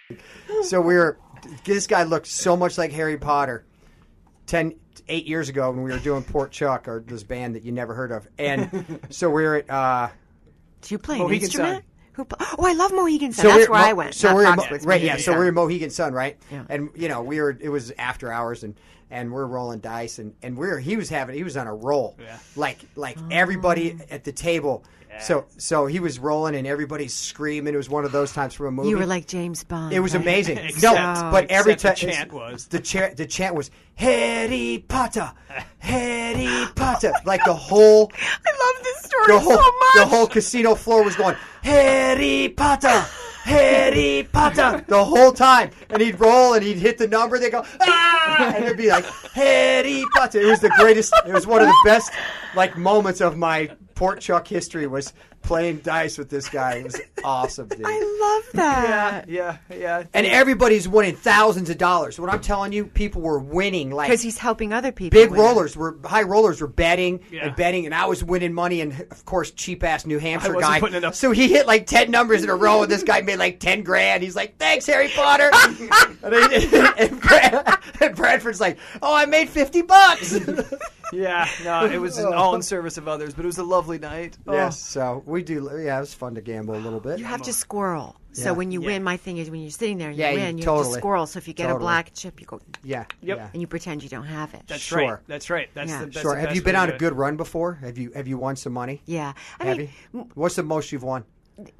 So this guy looked so much like Harry Potter 8 years ago when we were doing Port Chuck, or this band that you never heard of. And so we were at... Do you play an Mohegan instrument? I love Mohegan Sun. So That's where I went. So not we're Foxwoods, right, yeah. Mohegan So Sun. we're in Mohegan Sun, right? Yeah. And it was after hours, and we're rolling dice, and he was on a roll, like everybody at the table. Yeah. So he was rolling, and everybody's screaming. It was one of those times from a movie. You were like James Bond. It was right? amazing. But every time the chant was the chant was Harry Potter, Harry Potter, like the whole. I love this story so much. The whole casino floor was going Harry Potter, Harry Potter, the whole time. And he'd roll and he'd hit the number. They go ah, and it'd be like Harry Potter. It was the greatest. It was one of the best moments of my Port Chuck history was playing dice with this guy. It was awesome, dude. I love that. Yeah. And everybody's winning thousands of dollars. What I'm telling you, people were winning Because he's helping other people. big win. high rollers were betting Yeah. and betting, and I was winning money, and of course, cheap ass New Hampshire wasn't guy. putting enough- So he hit like 10 numbers in a row, and this guy made like 10 grand. He's like, "Thanks, Harry Potter." and Bradford's like, "Oh, I made $50." Yeah, no, it was all in service of others, but it was a lovely night. Yes, so we do. Yeah, it was fun to gamble a little bit. You have to squirrel. Yeah. So when you win, my thing is when you're sitting there and Yeah, you you win, you have totally- to squirrel. So if you get a totally. black chip, you go Yeah. Yep. Yeah. and you pretend you don't have it. That's Sure. right. That's right. That's Yeah. the that's Sure. the Have best you been way to on do a it. good run before? Have you won some money? Yeah, I Have mean, you? What's the most you've won?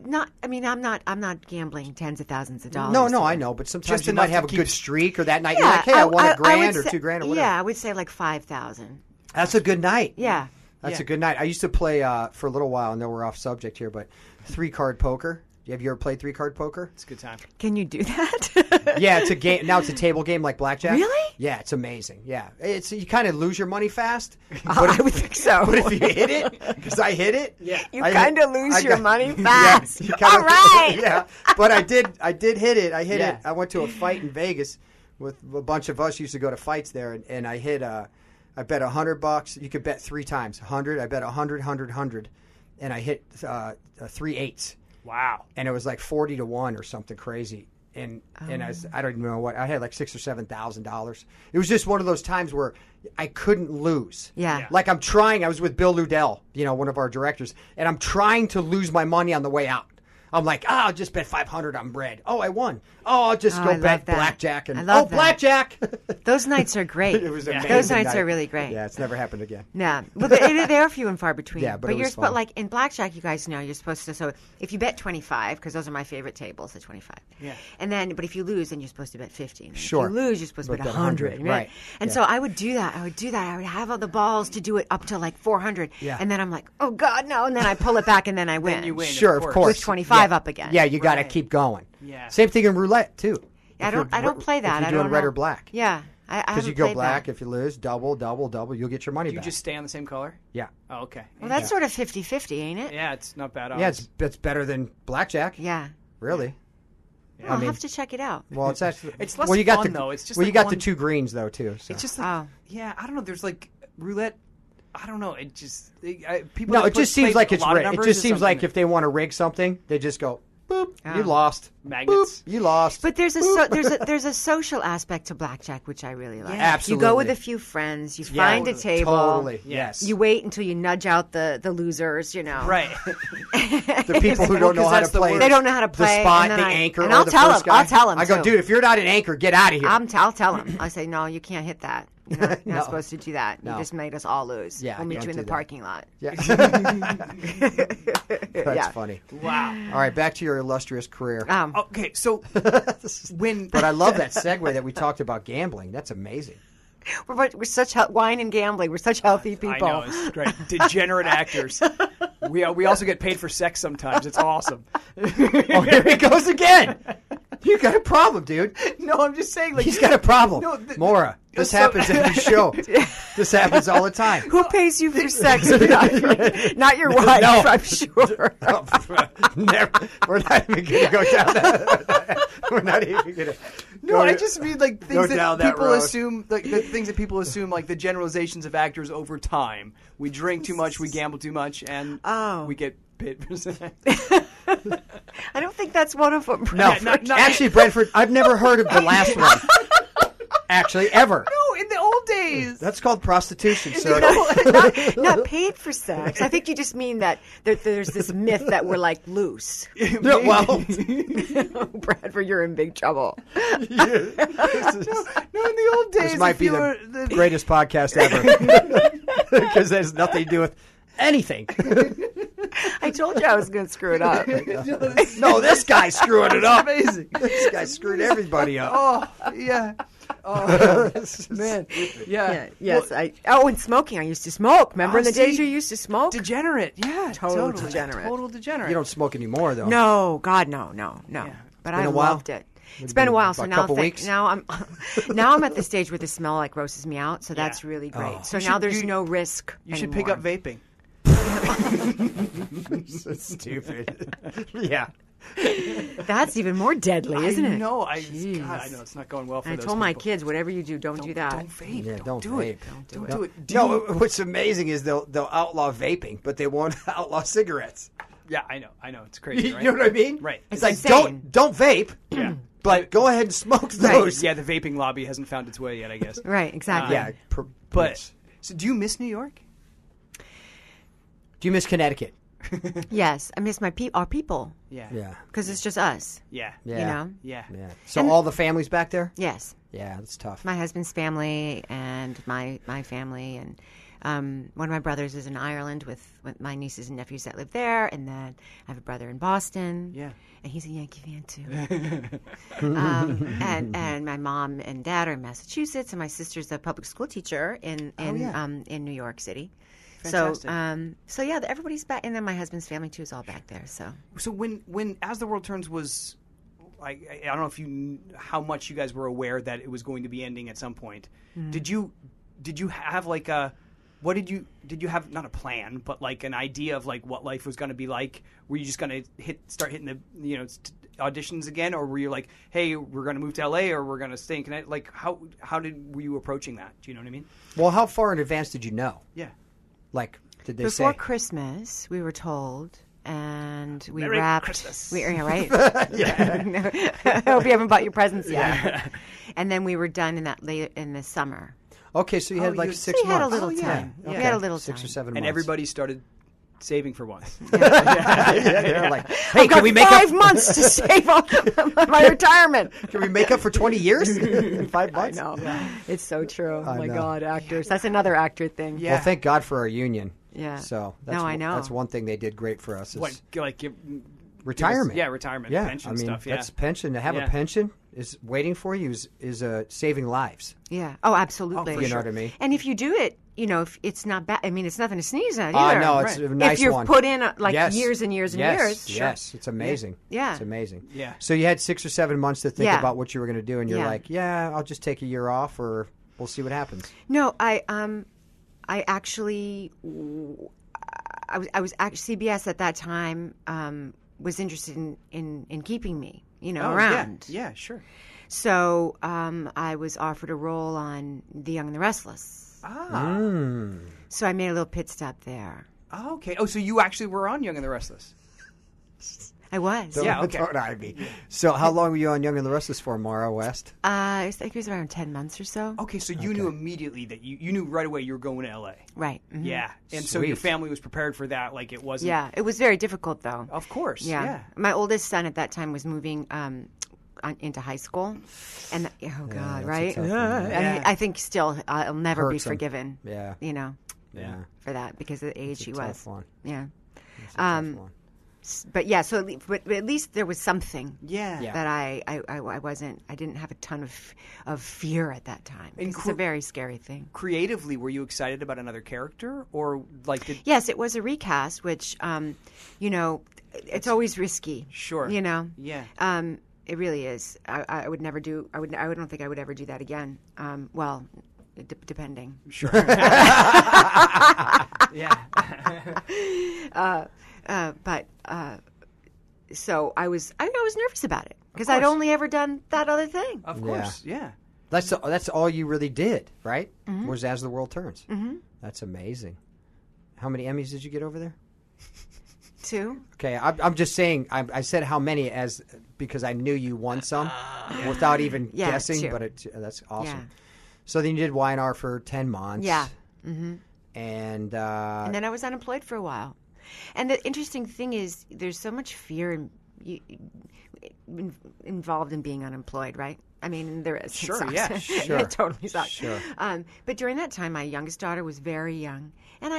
I'm not gambling tens of thousands of dollars. No, I know, but sometimes Just you might enough have a to good keep- streak, or that night Yeah, you're like, "Hey, I won a would grand or say- $2,000 or whatever." Yeah, I would say like 5,000. That's a good night. Yeah. That's a good night. I used to play for a little while. I know we're off subject here, but 3-card poker. Have you ever played 3-card poker? It's a good time. Can you do that? Yeah, it's a game. Now it's a table game like blackjack. Really? Yeah, it's amazing. Yeah, you kind of lose your money fast. I would think so. But if you hit it, because I hit it, You I kind hit- of lose I your got- money Yeah, fast. you kinda- All right. Yeah, but I did hit it. I hit Yeah. it. I went to a fight in Vegas with a bunch of us. Used to go to fights there, and I hit. I bet $100. You could bet 3 times. 100. I bet 100, 100, 100, and I hit 3 8s. Wow. And it was like 40 to 1 or something crazy. And I don't even know what I had, like $6,000 or $7,000. It was just one of those times where I couldn't lose. Yeah. Like I'm trying. I was with Bill Ludell, one of our directors, and I'm trying to lose my money on the way out. I'm like, I'll just bet 500 on bread. Oh, I won. Oh, I'll just I go love bet that. blackjack. And I love that. blackjack. Those nights are great. It was amazing. Those nights night. are really great. Yeah, it's never happened again. Yeah, well, they're few and far between. Yeah, but it you're was fun. like in blackjack, you guys know you're supposed to. So if you bet 25, because those are my favorite tables, the 25. Yeah. And then, but if you lose, then you're supposed to bet 50. And Sure. If you lose, you're supposed to But bet bet 100. 100, right. And Yeah. so I would do that. I would have all the balls to do it up to like 400. Yeah. And then I'm like, oh God, no! And then I pull it back, and then I win. Then you win. Sure, of course. With 25 Yeah. up again. Yeah, you got to Right. keep going. Yeah. Same thing in roulette too. I don't play that. If I you're don't doing red know. or black. Yeah, I Because haven't you go played black, that. if you lose, double, you'll get your money Do you back. just stay on the same color? Yeah. Oh, okay. Well, that's sort of 50-50, ain't it? Yeah, it's not bad. Yeah, odds. it's better than blackjack. Yeah. Really. I'll have to check it out. Well, it's actually It's less well, you got fun, the, though. It's just well, like you got one- the 2 greens though too. So. It's just like, Oh. yeah, I don't know. There's like roulette. I don't know. It just people. no, that it just seems play like it's a lot of rigged. It numbers just is seems like something if they want to rig something, they just go boop. You Oh. lost. Magnets. Boop, you lost. But there's there's a social aspect to blackjack which I really like. Absolutely. You go with a few friends, you Yeah, find a table. Totally. Yes. You wait until you nudge out the losers, right. The people who don't know how to that's the play. worst. They don't know how to play, The spot, and the then anchor, and or I'll the tell first them. guy. I'll tell them. I go, too. dude, if you're not an anchor, get out of here. I'll tell them. I say, no, you can't hit that. You're not, No. supposed to do that. No. You just made us all lose. Yeah, we'll meet don't you in do the that. parking lot. Yeah. That's Yeah. funny. Wow. All right, back to your illustrious career. Okay, so when But I love that segue that we talked about gambling. That's amazing. We're such wine and gambling. We're such healthy people. I know it's great. Degenerate actors. We also get paid for sex sometimes. It's awesome. Oh, here he goes again. You got a problem, dude. No, I'm just saying. Like He's got a problem. No, Maura, this so- happens every show. This happens all the time. Who pays you for sex? Not your wife, No. I'm sure. Never. We're not even going to go down that. We're not even going to. No, I just mean like go things down that that people road. assume, like the things that people assume, like the generalizations of actors over time. We drink too much, we gamble too much, and Oh. we get paid for sex. I don't think that's one of them. No, actually, Brentford, I've never heard of the last one. Actually, ever. No, in the old days. That's called prostitution, sir. Not paid for sex. I think you just mean that there's this myth that we're like loose. Well, Bradford, you're in big trouble. No, in the old days, this might be the greatest podcast ever because there's nothing to do with anything. I told you I was going to screw it up. No, this guy's screwing it up. Amazing. This guy screwed everybody up. Oh, yeah. Oh, man. Yeah, yes. And smoking. I used to smoke. Remember in the days you used to smoke? Degenerate. Yeah, Total totally. degenerate. Total degenerate. You don't smoke anymore, though. No, God, no. But I a while? loved it. It's been a while, so About a now couple weeks? now I'm at the stage where the smell like grosses me out, so that's really great. Oh. So You now should- there's you- no risk. You should pick up vaping. So stupid. Yeah. That's even more deadly, isn't it? No, God, Jeez. I know it's not going well for I those told my people. kids, whatever you do, don't do that. Don't vape. Yeah, don't do it. vape. Don't do it. No, what's amazing is they'll outlaw vaping, but they won't outlaw cigarettes. Yeah, I know. It's crazy, right? You know what I mean? Right. It's It's like insane. don't vape, Yeah. but go ahead and smoke those. Yeah, the vaping lobby hasn't found its way yet, I guess. Right, exactly. Yeah. But so, do you miss New York? do you miss Connecticut? Yes, I miss our people Yeah. Yeah. because it's just us. Yeah. Yeah. You know. Yeah. Yeah. So all the families back there? Yes, Yeah, that's tough. my husband's family and my family, and one of my brothers is in Ireland with my nieces and nephews that live there, and then I have a brother in Boston. Yeah. And he's a Yankee fan too. And my mom and dad are in Massachusetts, and my sister's a public school teacher in New York City. Fantastic. So yeah, everybody's back, and then my husband's family too is all back there. So when As the World Turns was, I don't know if how much you guys were aware that it was going to be ending at some point. Mm-hmm. Did you have like did you have not a plan, but like an idea of like what life was going to be like? Were you just going to start hitting the auditions again, or were you like, hey, we're going to move to LA, or we're going to stay in Connecticut? Like how were you approaching that? Do you know what I mean? Well, how far in advance did you know? Yeah. Like, did they before say? Christmas, we were told, and we Merry wrapped. Christmas. Yeah, right. I hope you haven't bought your presents yet. And then we were done in the summer. Okay, so you had like you- 6 So we had a months. little time. Yeah. We Okay. had a little 6 time. or 7 And months. everybody started saving for once. They're like, hey, I've got can we make 5 up? months to save up my retirement. Can we make up for 20 years in 5 months? I know. It's so true. Oh, my know. God, actors. That's another actor thing. Yeah. Well, thank God for our union. Yeah. So that's No, I know. That's one thing they did great for us. Is What, like give retirement. Yeah, retirement, Yeah, pension I mean, stuff. Yeah, that's pension. To have Yeah. a pension is waiting for you is saving lives. Yeah. Oh, absolutely. for You sure. know what I mean? And if you do it, if it's not bad. I mean, it's nothing to sneeze at Oh, either. no, it's Right. a nice if you've one. put in Yes. years and years and yes. years. Yes, it's amazing. Yeah. It's amazing. Yeah. So you had 6 or 7 months to think Yeah. about what you were going to do, and you're Yeah. like, yeah, I'll just take a year off, or we'll see what happens. No, I actually, I was actually CBS at that time was interested in keeping me, around. Yeah, sure. So I was offered a role on The Young and the Restless. So I made a little pit stop there. Oh, okay. Oh, so you actually were on Young and the Restless. I was. Yeah, okay. Don't I mean. So how long were you on Young and the Restless for, Mara West? I think it was around 10 months or so. Okay, so you knew immediately that you knew right away you were going to LA. Right. Mhm. Yeah, and so your Sweet. family was prepared for that. Like it wasn't. Yeah. It was very difficult, though. Of course. Yeah. Yeah. My oldest son at that time was moving into high school. And, oh, God, that's a right? tough one, yeah. And I think still I'll never be Hurts him. forgiven, Yeah. Yeah. for that because of the age It's a he tough was. one. Yeah. It's a tough one. But yeah, so but at least there was something Yeah. Yeah. that I didn't have a ton of fear at that time. And It's a very scary thing. Creatively, were you excited about another character, or like did? Yes, it was a recast, which it's always risky. Sure. Yeah. It really is. I would never do. I don't think I would ever do that again. Well, depending. Sure. Yeah. So I was nervous about it because course. I'd only ever done that other thing. Of course. Yeah. That's all you really did, right? Mm-hmm. Was As the World Turns. Mm-hmm. That's amazing. How many Emmys did you get over there? too. Okay, I'm just saying. I said how many as because I knew you won some without even Yeah, guessing. 2. But that's awesome. Yeah. So then you did Y&R for 10 months. Yeah. And And then I was unemployed for a while. And the interesting thing is, there's so much fear involved in being unemployed, right? I mean, there is. Sure, It sucks. yeah, sure. It totally sucks. Sure. But during that time, my youngest daughter was very young, and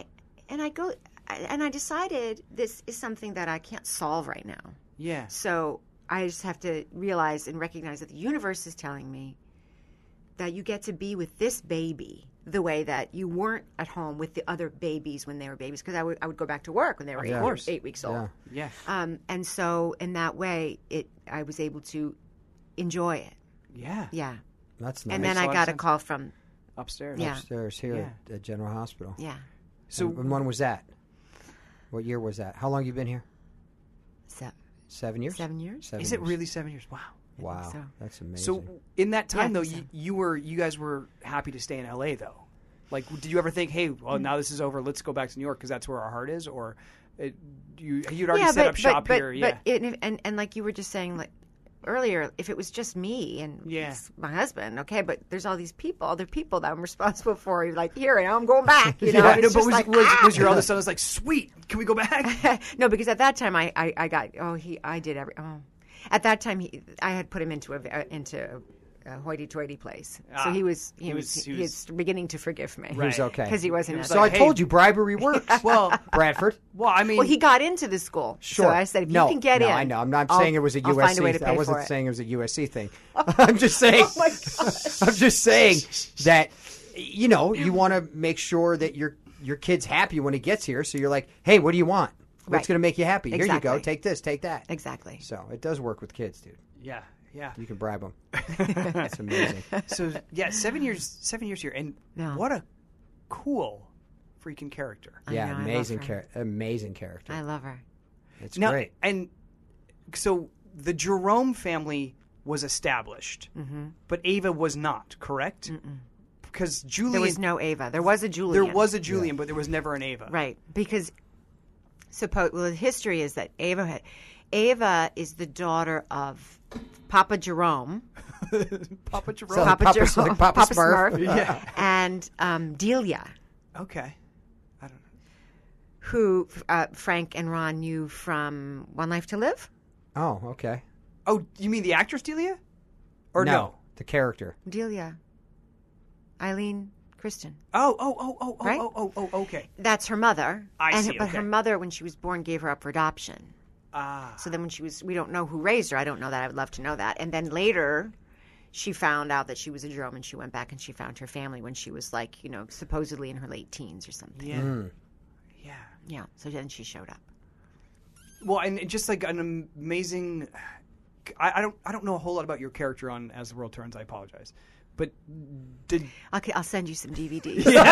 I decided this is something that I can't solve right now. Yeah. So I just have to realize and recognize that the universe is telling me that you get to be with this baby the way that you weren't at home with the other babies when they were babies, because I would go back to work when they were 8 weeks old. Yeah. Yeah. And so in that way, I was able to enjoy it. Yeah. Yeah. That's nice. And then Makes a I lot of got a sense. call from, Upstairs. Yeah. Upstairs here Yeah. at General Hospital. yeah, So And when was that? What year was that? How long you been here? 7 years? 7 years. 7 is it years. really 7 years? Wow. Wow, so. that's amazing. So in that time, Yeah, though, I think you guys were happy to stay in LA, though. Like, did you ever think, hey, well, now this is over, let's go back to New York because that's where our heart is, or you'd already set up shop here? Yeah. And like you were just saying, like earlier, if it was just me and Yeah. my husband, okay, but there's all these people, other people that I'm responsible for. You're like, here, I'm going back. You know, Yeah, and no, it's but just was your eldest son was like, sweet, can we go back? no, because at that time I got I did at that time I had put him into a hoity-toity place, so he was beginning to forgive me. He was okay. because he wasn't. was as So like, I hey- told you bribery works. Well, Bradford. well, I mean, well, he got into the school. Sure. So I said, if no, you can get no, in, I know. I'm not I'll- saying it was a I'll USC find a way to thing. pay I wasn't for it. saying it was a USC thing. I'm just saying. Oh my God. I'm just saying that you want to make sure that your kid's happy when he gets here. So you're like, hey, what do you want? What's Right. going to make you happy? Here you go. Exactly. Take this. Take that. Exactly. So it does work with kids, dude. yeah. You can bribe them. That's amazing. So yeah, 7 years here, and Yeah. what a cool freaking character. I Yeah, know, I love amazing her. amazing character. I love her. It's Now, great. and so the Jerome family was established, but Ava was not, correct? Because Julian, There was no Ava. There was a Julian. there was a Julian, but there was never an Ava. Right, because the history is that Ava is the daughter of Papa Jerome, Papa Jerome. So- Papa Papa- Jerome, like Papa Smurf. Yeah. and Delia, Okay. I don't know. who Frank and Ron knew from One Life to Live. Oh, okay. Oh, you mean the actress Delia? Or no? the character. Delia, Eileen Kristen. Oh, Right? okay. That's her mother. I see, But okay. her mother, when she was born, gave her up for adoption. Ah. So then we don't know who raised her. I don't know that. I would love to know that. And then later, she found out that she was a Jerome, and she went back and she found her family when she was like, supposedly in her late teens or something. Yeah. Yeah. Yeah. So then she showed up. Well, and just like an amazing. I don't know a whole lot about your character on As the World Turns. I apologize, but did Okay, I'll send you some DVDs. Do you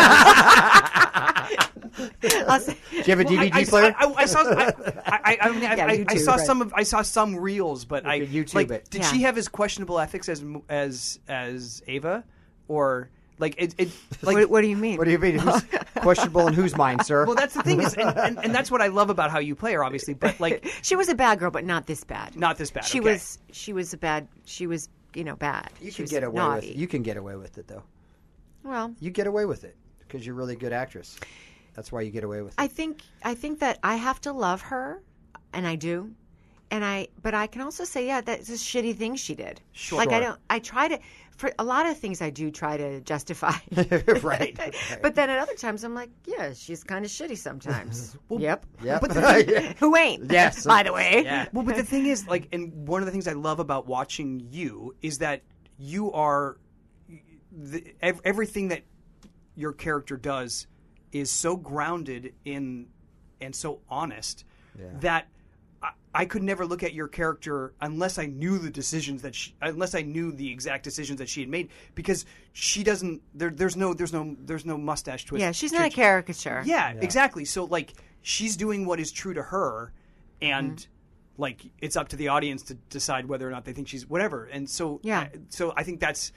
have a DVD player? I saw. YouTube, I saw right. I saw some reels, but You could YouTube it. Did Yeah. she have as questionable ethics as Ava, or like it like? What do you mean? What do you mean? Who's questionable in whose mind, sir? Well, that's the thing is, and that's what I love about how you play her, obviously. But like, She was a bad girl, but not this bad. not this bad. She okay. was. She was a bad. She was. Bad. you She can was get away naughty. with it. You can get away with it, though. Well, You get away with it because you're a really good actress. That's why you get away with it. I think that I have to love her, and I do, but I can also say, yeah, that's a shitty thing she did. Sure. Like I try to, for a lot of things I do try to justify. Right. But then at other times I'm like, yeah, she's kind of shitty sometimes. Yep. Yep. Who ain't? Yes. By the way. Yeah. Well, but the thing is, like, and one of the things I love about watching you is that you are everything that your character does is so grounded in and so honest that I could never look at your character unless I knew the decisions unless I knew the exact decisions that she had made, because she doesn't. There's no mustache twist. Yeah, she's not a caricature. Yeah, exactly. So like she's doing what is true to her, and like it's up to the audience to decide whether or not they think she's whatever. And so so I think that's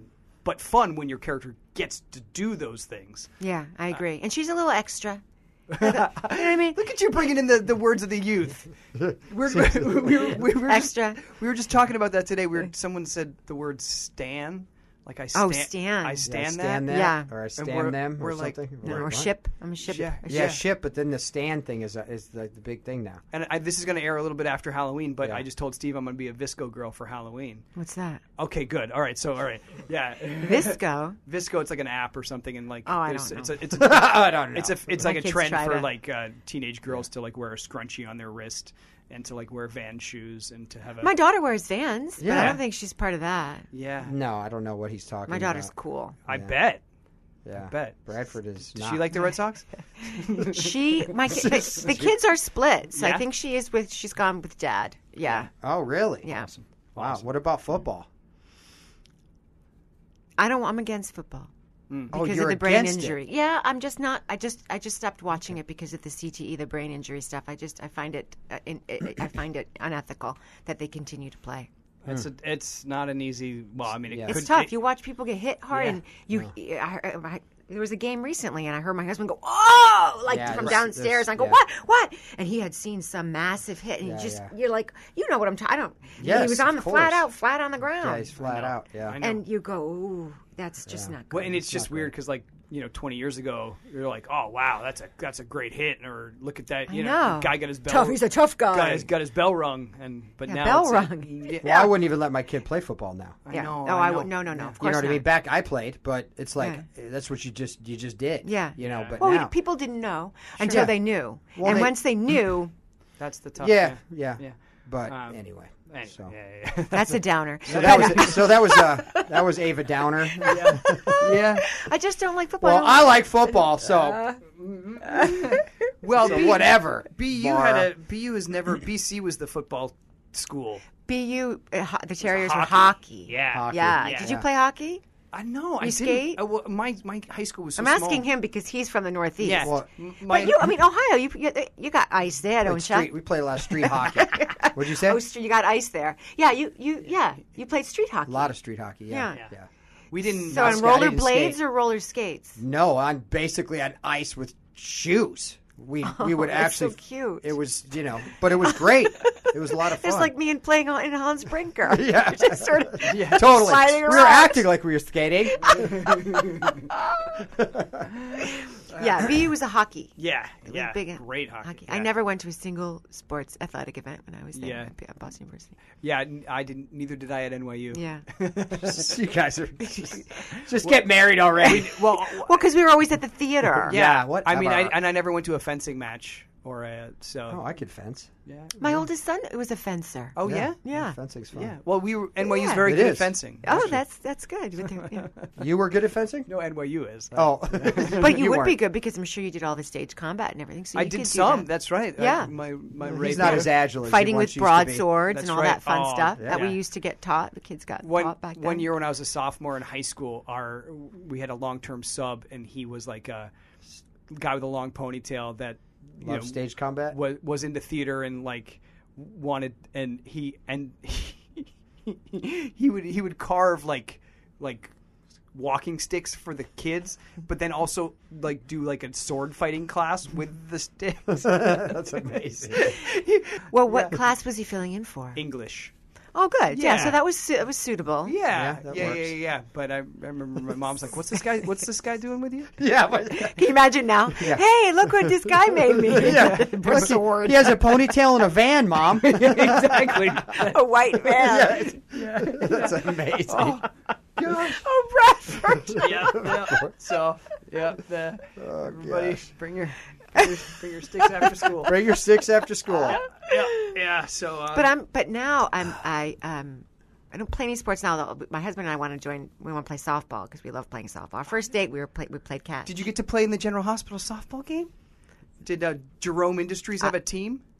but fun when your character gets to do those things. Yeah, I agree. And she's a little extra. You know what I mean? Look at you bringing in the words of the youth. We were Extra. We were just talking about that today. Someone said the word "stan." Like I stand. stan. I Yeah, stand stand that. that. Yeah. Or I we're- stand them or we're like- something. Or What? ship. I'm a ship. Yeah. Yeah, ship, but then the stand thing is the big thing now. And this is going to air a little bit after Halloween, but Yeah. I just told Steve I'm going to be a Visco girl for Halloween. What's that? Okay, good. All right. Yeah. Visco. Visco, it's like an app or something, and like Oh, I there's- don't know. it's a I don't know. it's My like a kids trend tried for it. like teenage girls to like wear a scrunchie on their wrist and to like wear Vans shoes and to have a My daughter wears Vans, but I Yeah. don't think she's part of that. yeah. No, I don't know what he's talking My daughter's about. cool. I bet. Yeah. bet. Bradford is Does not. she like the Red Sox? The kids are split, so Yeah? I think she's gone with dad. Yeah. Oh, really? Yeah. Wow. What about football? I'm against football. Oh, Because you're of the brain against it. injury. Yeah, I'm just not. I just stopped watching it because of the CTE, the brain injury stuff. I find it I find it unethical that they continue to play. It's not an easy. Well, I mean, Yeah. It's could, tough. You watch people get hit hard, Yeah. and there was a game recently, and I heard my husband go, "Oh!" like Yeah, from there's- downstairs. I go, yeah. "What?" And he had seen some massive hit, and Yeah. you're like, you know what I'm talking. I don't. Yes, he was on of the course. flat on the ground. Yeah, he's flat out. Yeah. I know. And you go, "Ooh, that's just not good." Well, and it's just weird because, like, 20 years ago, you're like, "Oh, wow, that's a great hit," or "Look at that, I know. guy got his bell." Tough. He's a tough guy. Got his bell rung, but Yeah, now bell it's rung. Yeah, Well, I wouldn't even let my kid play football now. I Yeah. know. No, I I know. would. No. Of You course know what I not. mean? Back I played, but it's like that's what you just did. Yeah. But Well, now. people didn't know until Yeah. they knew, Well, and they- once they knew, That's the tough. Yeah. But Um, anyway. Anyway, So. yeah. that's a downer. that was Ava Downer. yeah. I just don't like football. Well, I like football, so Well, so whatever. BU Mara. BC was the football school. BU, the Terriers were Hockey. hockey. Yeah. Hockey. Yeah. Yeah. Did you play hockey? I know. I skate? didn't. Well, my high school was so I'm small. asking him because he's from the Northeast. Yeah. Well, But Ohio, you got ice there, don't you? we played a lot of street hockey. What'd you say? Oh, you got ice there. Yeah, you played street hockey. A lot of street hockey. Yeah. Yeah. Yeah. we didn't. So on I roller didn't blades skate. or roller skates? No, I'm basically on ice with shoes. We would that's so actually. cute. It was but it was great. It was a lot of fun. It's like me and playing in Hans Brinker. Yeah. Just sort of Totally. sliding We were around. acting like we were skating. Yeah, BU was a hockey. Yeah. was Yeah. big in Great hockey. I never went to a single sports athletic event when I was there Yeah. at Boston University. Yeah. I didn't. Neither did I at NYU. Yeah. You guys are just get married already. Well. Well, because we were always at the theater. Yeah, what- I mean, about- I never went to a fencing match or so. Oh, I could fence. Yeah. My oldest son was a fencer. Oh yeah. Yeah. Fencing's fun. Yeah. Well, NYU's Yeah. very It good is. at fencing. Oh, that's good. With the- yeah. You were good at fencing? No, NYU is. Oh, But you would weren't. be good because I'm sure you did all the stage combat and everything. So I you did could do some. that. That's right. Yeah. My He's rapier. not as agile as he Fighting once with used to be. broadswords That's and all right. that fun Oh, stuff yeah. that we used to get taught. The kids got taught back then. One year when I was a sophomore in high school, we had a long-term sub, and he was like a guy with a long ponytail that Love stage combat? was into theater and like wanted, and he would carve like walking sticks for the kids, but then also like do like a sword fighting class with the sticks. That's amazing. Well, what class was he filling in for? English. Oh, good. Yeah, Yeah. so that was suitable. Yeah, that yeah, works. yeah. But I remember my mom's like, "What's this guy doing with you?" Yeah, but Can you imagine now? Yeah. Hey, look what this guy made me. yeah. Look, he has a ponytail and a van, Mom. Exactly. A white man. That's amazing. Oh, Bradford. yeah. So everybody gosh. bring your sticks after school. Bring your sticks after school. Yeah. So But now I don't play any sports now. Though. My husband and I want to join. We want to play softball because we love playing softball. Our first date, we played catch. did you get to play in the General Hospital softball game? Did Jerome Industries have a team?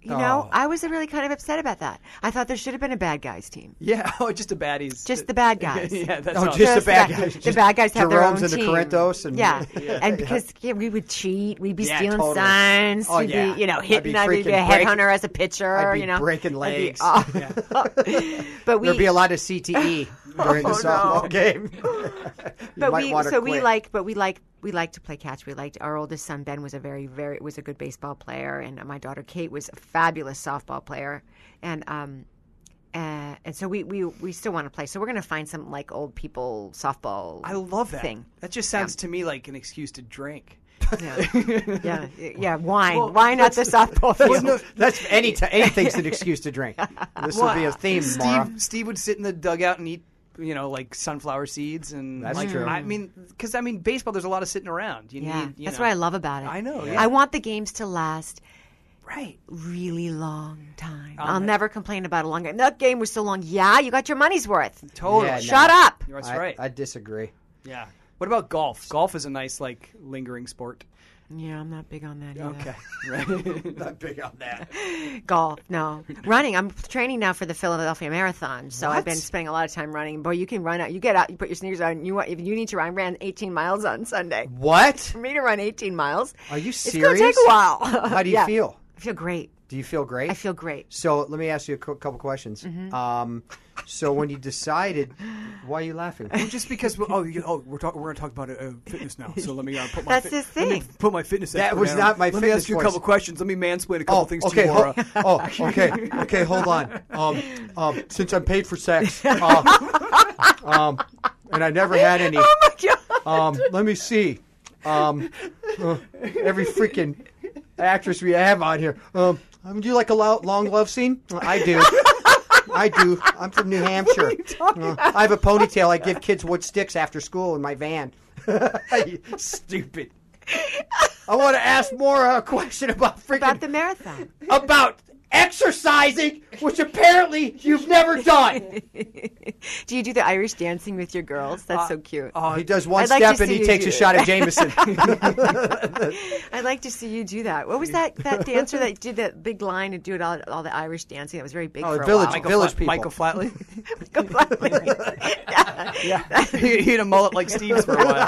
You know, I was really kind of upset about that. I thought there should have been a bad guys team. Yeah, just the baddies. Just the bad guys. Yeah, that's Oh, all. just the bad guys. The bad guys have their own Jerome's and team. the Corinthos and And because we would cheat, we'd be stealing totally. signs, Oh, we'd yeah. be, you know, I'd hitting. be I'd be a freaking headhunter as a pitcher. I'd be you know, breaking legs. But we, There'd be a lot of CTE during the softball game. but we like to play catch. We liked our oldest son Ben was a was a good baseball player, and my daughter Kate was a fabulous softball player, and so we still want to play. So we're going to find some like old people softball. I love that. thing. That just sounds to me like an excuse to drink. Yeah. Wine at the softball field. That's anything's an excuse to drink. This will be a theme, Mara. Steve would sit in the dugout and eat, you know, like sunflower seeds and. That's like, true. I mean, because baseball, there's a lot of sitting around. You Yeah, need. that's know. what I love about it. I know. Yeah. I want the games to last Right. really long time. I'll never complain about a long game. That game was so long. Yeah, you got your money's worth. Totally. Yeah, Shut up. That's right. I disagree. Yeah. What about golf? Golf is a nice, like, lingering sport. Yeah, I'm not big on that either. Okay. Right. Not big on that. Golf, no. Running. I'm training now for the Philadelphia Marathon, so I've been spending a lot of time running. Boy, you can run out. You get out. You put your sneakers on. If you need to run, I ran 18 miles on Sunday. What? For me to run 18 miles, Are you it's serious? going to take a while. How do you feel? I feel great. Do you feel great? I feel great. So let me ask you a couple questions. So when you decided, why are you laughing? Just because we're going to talk about fitness now. So let me put my That's the let me thing. put my fitness. That expert was hat not on. my Let me fitness ask you a voice. couple questions. Let me mansplain a couple things to okay. you, Laura. Okay, hold on. Since I'm paid for sex, and I never had any. Oh my God. Let me see. Every freaking actress we have on here. Do you like a long love scene? I do. I'm from New Hampshire. I have a ponytail. I give kids wood sticks after school in my van. You stupid. I want to ask more a question about About the marathon. about exercising, which apparently you've never done. Do you do the Irish dancing with your girls? That's so cute. He does one I'd like step to and see he you takes do a it. shot of Jameson. I'd like to see you do that. What was that dancer that did that big line and do it all the Irish dancing? That was very big for a Village while. Village people. Michael Flatley. Yeah. Yeah. He had a mullet like Steve's for a while.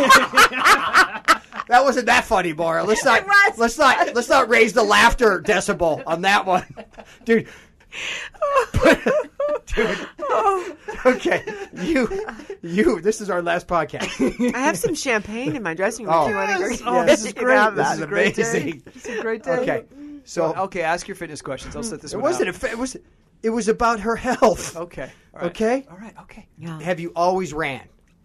That wasn't that funny, Maura. Let's not raise the laughter decibel on that one, dude. Dude. Okay, you. This is our last podcast. I have some champagne in my dressing room. Oh. If you want to Yes. go, Oh, this is you can great. have This that. is amazing. It's a great day. Okay, so Okay, ask your fitness questions. I'll set this it one wasn't. out. It was about her health. Okay. All right. Okay. All right. Okay. Yeah. Have you always ran?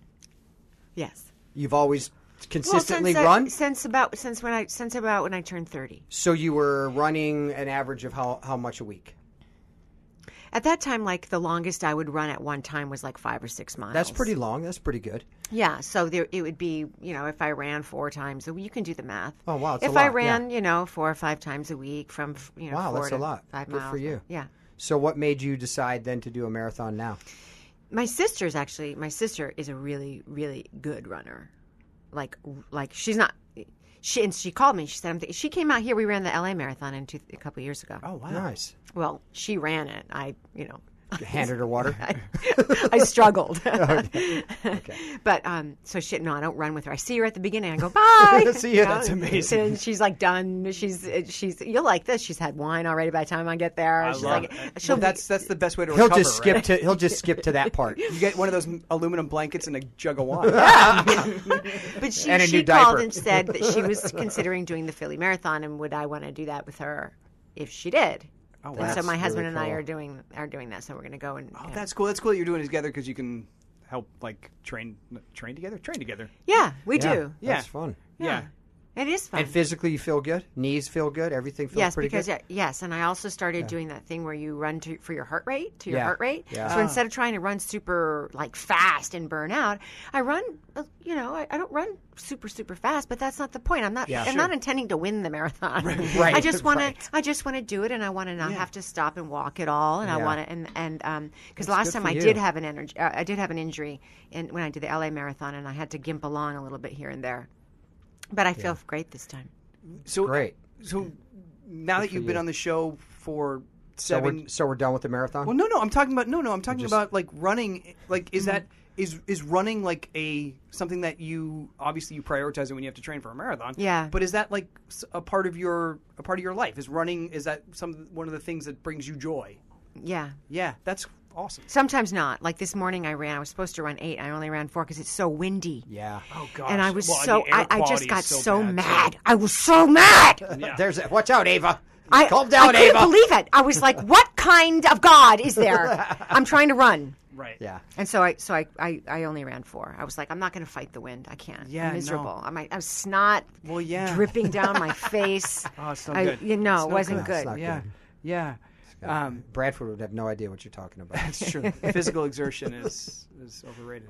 Yes. You've always consistently well, run. since about when I turned 30. So you were running an average of how much a week? At that time, like the longest I would run at one time was like 5 or 6 miles. That's pretty long. That's pretty good. Yeah, so it would be, if I ran 4 times a week, you can do the math. Oh, wow, it's if a lot, I ran, 4 or 5 times a week from, Wow, 4 that's to a lot. 5 Good miles. for you. Yeah. So what made you decide then to do a marathon now? My sister is a really, really good runner. Like she's not. She called me. She said, she came out here. We ran the LA Marathon a couple years ago. Oh wow. Nice. Well, she ran it. Handed her water. I struggled. Okay. But so I don't run with her. I see her at the beginning. I go bye. See ya. That's amazing. And she's like done. She's you'll like this. She's had wine already by the time I get there. She's love like, it. she'll Well, that's the best way to He'll recover. just skip right? to that part. You get one of those aluminum blankets and a jug of wine. But she And a new called diaper. and said that she was considering doing the Philly Marathon, and would I want to do that with her if she did? Oh, And wow. so my That's husband really and I cool. are doing that. So we're going to go and Oh, that's cool. That's cool that you're doing it together because you can help like train together. yeah, we Yeah, do. That's fun. Yeah. It is fun. And physically, you feel good. Knees feel good. Everything feels Yes, pretty because good. yes, and I also started doing that thing where you run for your heart rate, Yeah. heart rate. Yeah. So instead of trying to run super like fast and burn out, I run. I don't run super fast, but that's not the point. I'm not. Yeah, I'm sure. not intending to win the marathon. Right, I just want to. right. I just want to do it, and I want to not have to stop and walk at all. And I Yeah. want to. And because last good time for I you. did have an injury when I did the LA Marathon, and I had to gimp along a little bit here and there. But I feel great this time. So Great. So now that you've been on the show for So we're done with the marathon? Well, no. I'm talking about like running. Like, is that is running like something that you obviously you prioritize it when you have to train for a marathon? Yeah. But is that like a part of your life? Is running? Is that one of the things that brings you joy? Yeah. Yeah, that's awesome. Sometimes not. Like this morning, I was supposed to run 8. I only ran 4 because it's so windy. Yeah. Oh gosh. And I was the air I just quality got is so bad, mad. too. I was so mad. Yeah. Watch out, Ava. I Calm down, couldn't Ava. believe it. I was like, "What kind of God is there?" I'm trying to run, Right. Yeah. and so I only ran 4. I was like, "I'm not going to fight the wind. I can't. Yeah, I'm miserable. no. I was snot Well, yeah. dripping down my face. Oh, it's not good. You know, It's it not wasn't good. good. It's not Yeah. good. Yeah. Bradford would have no idea what you're talking about. That's true. Physical exertion is overrated.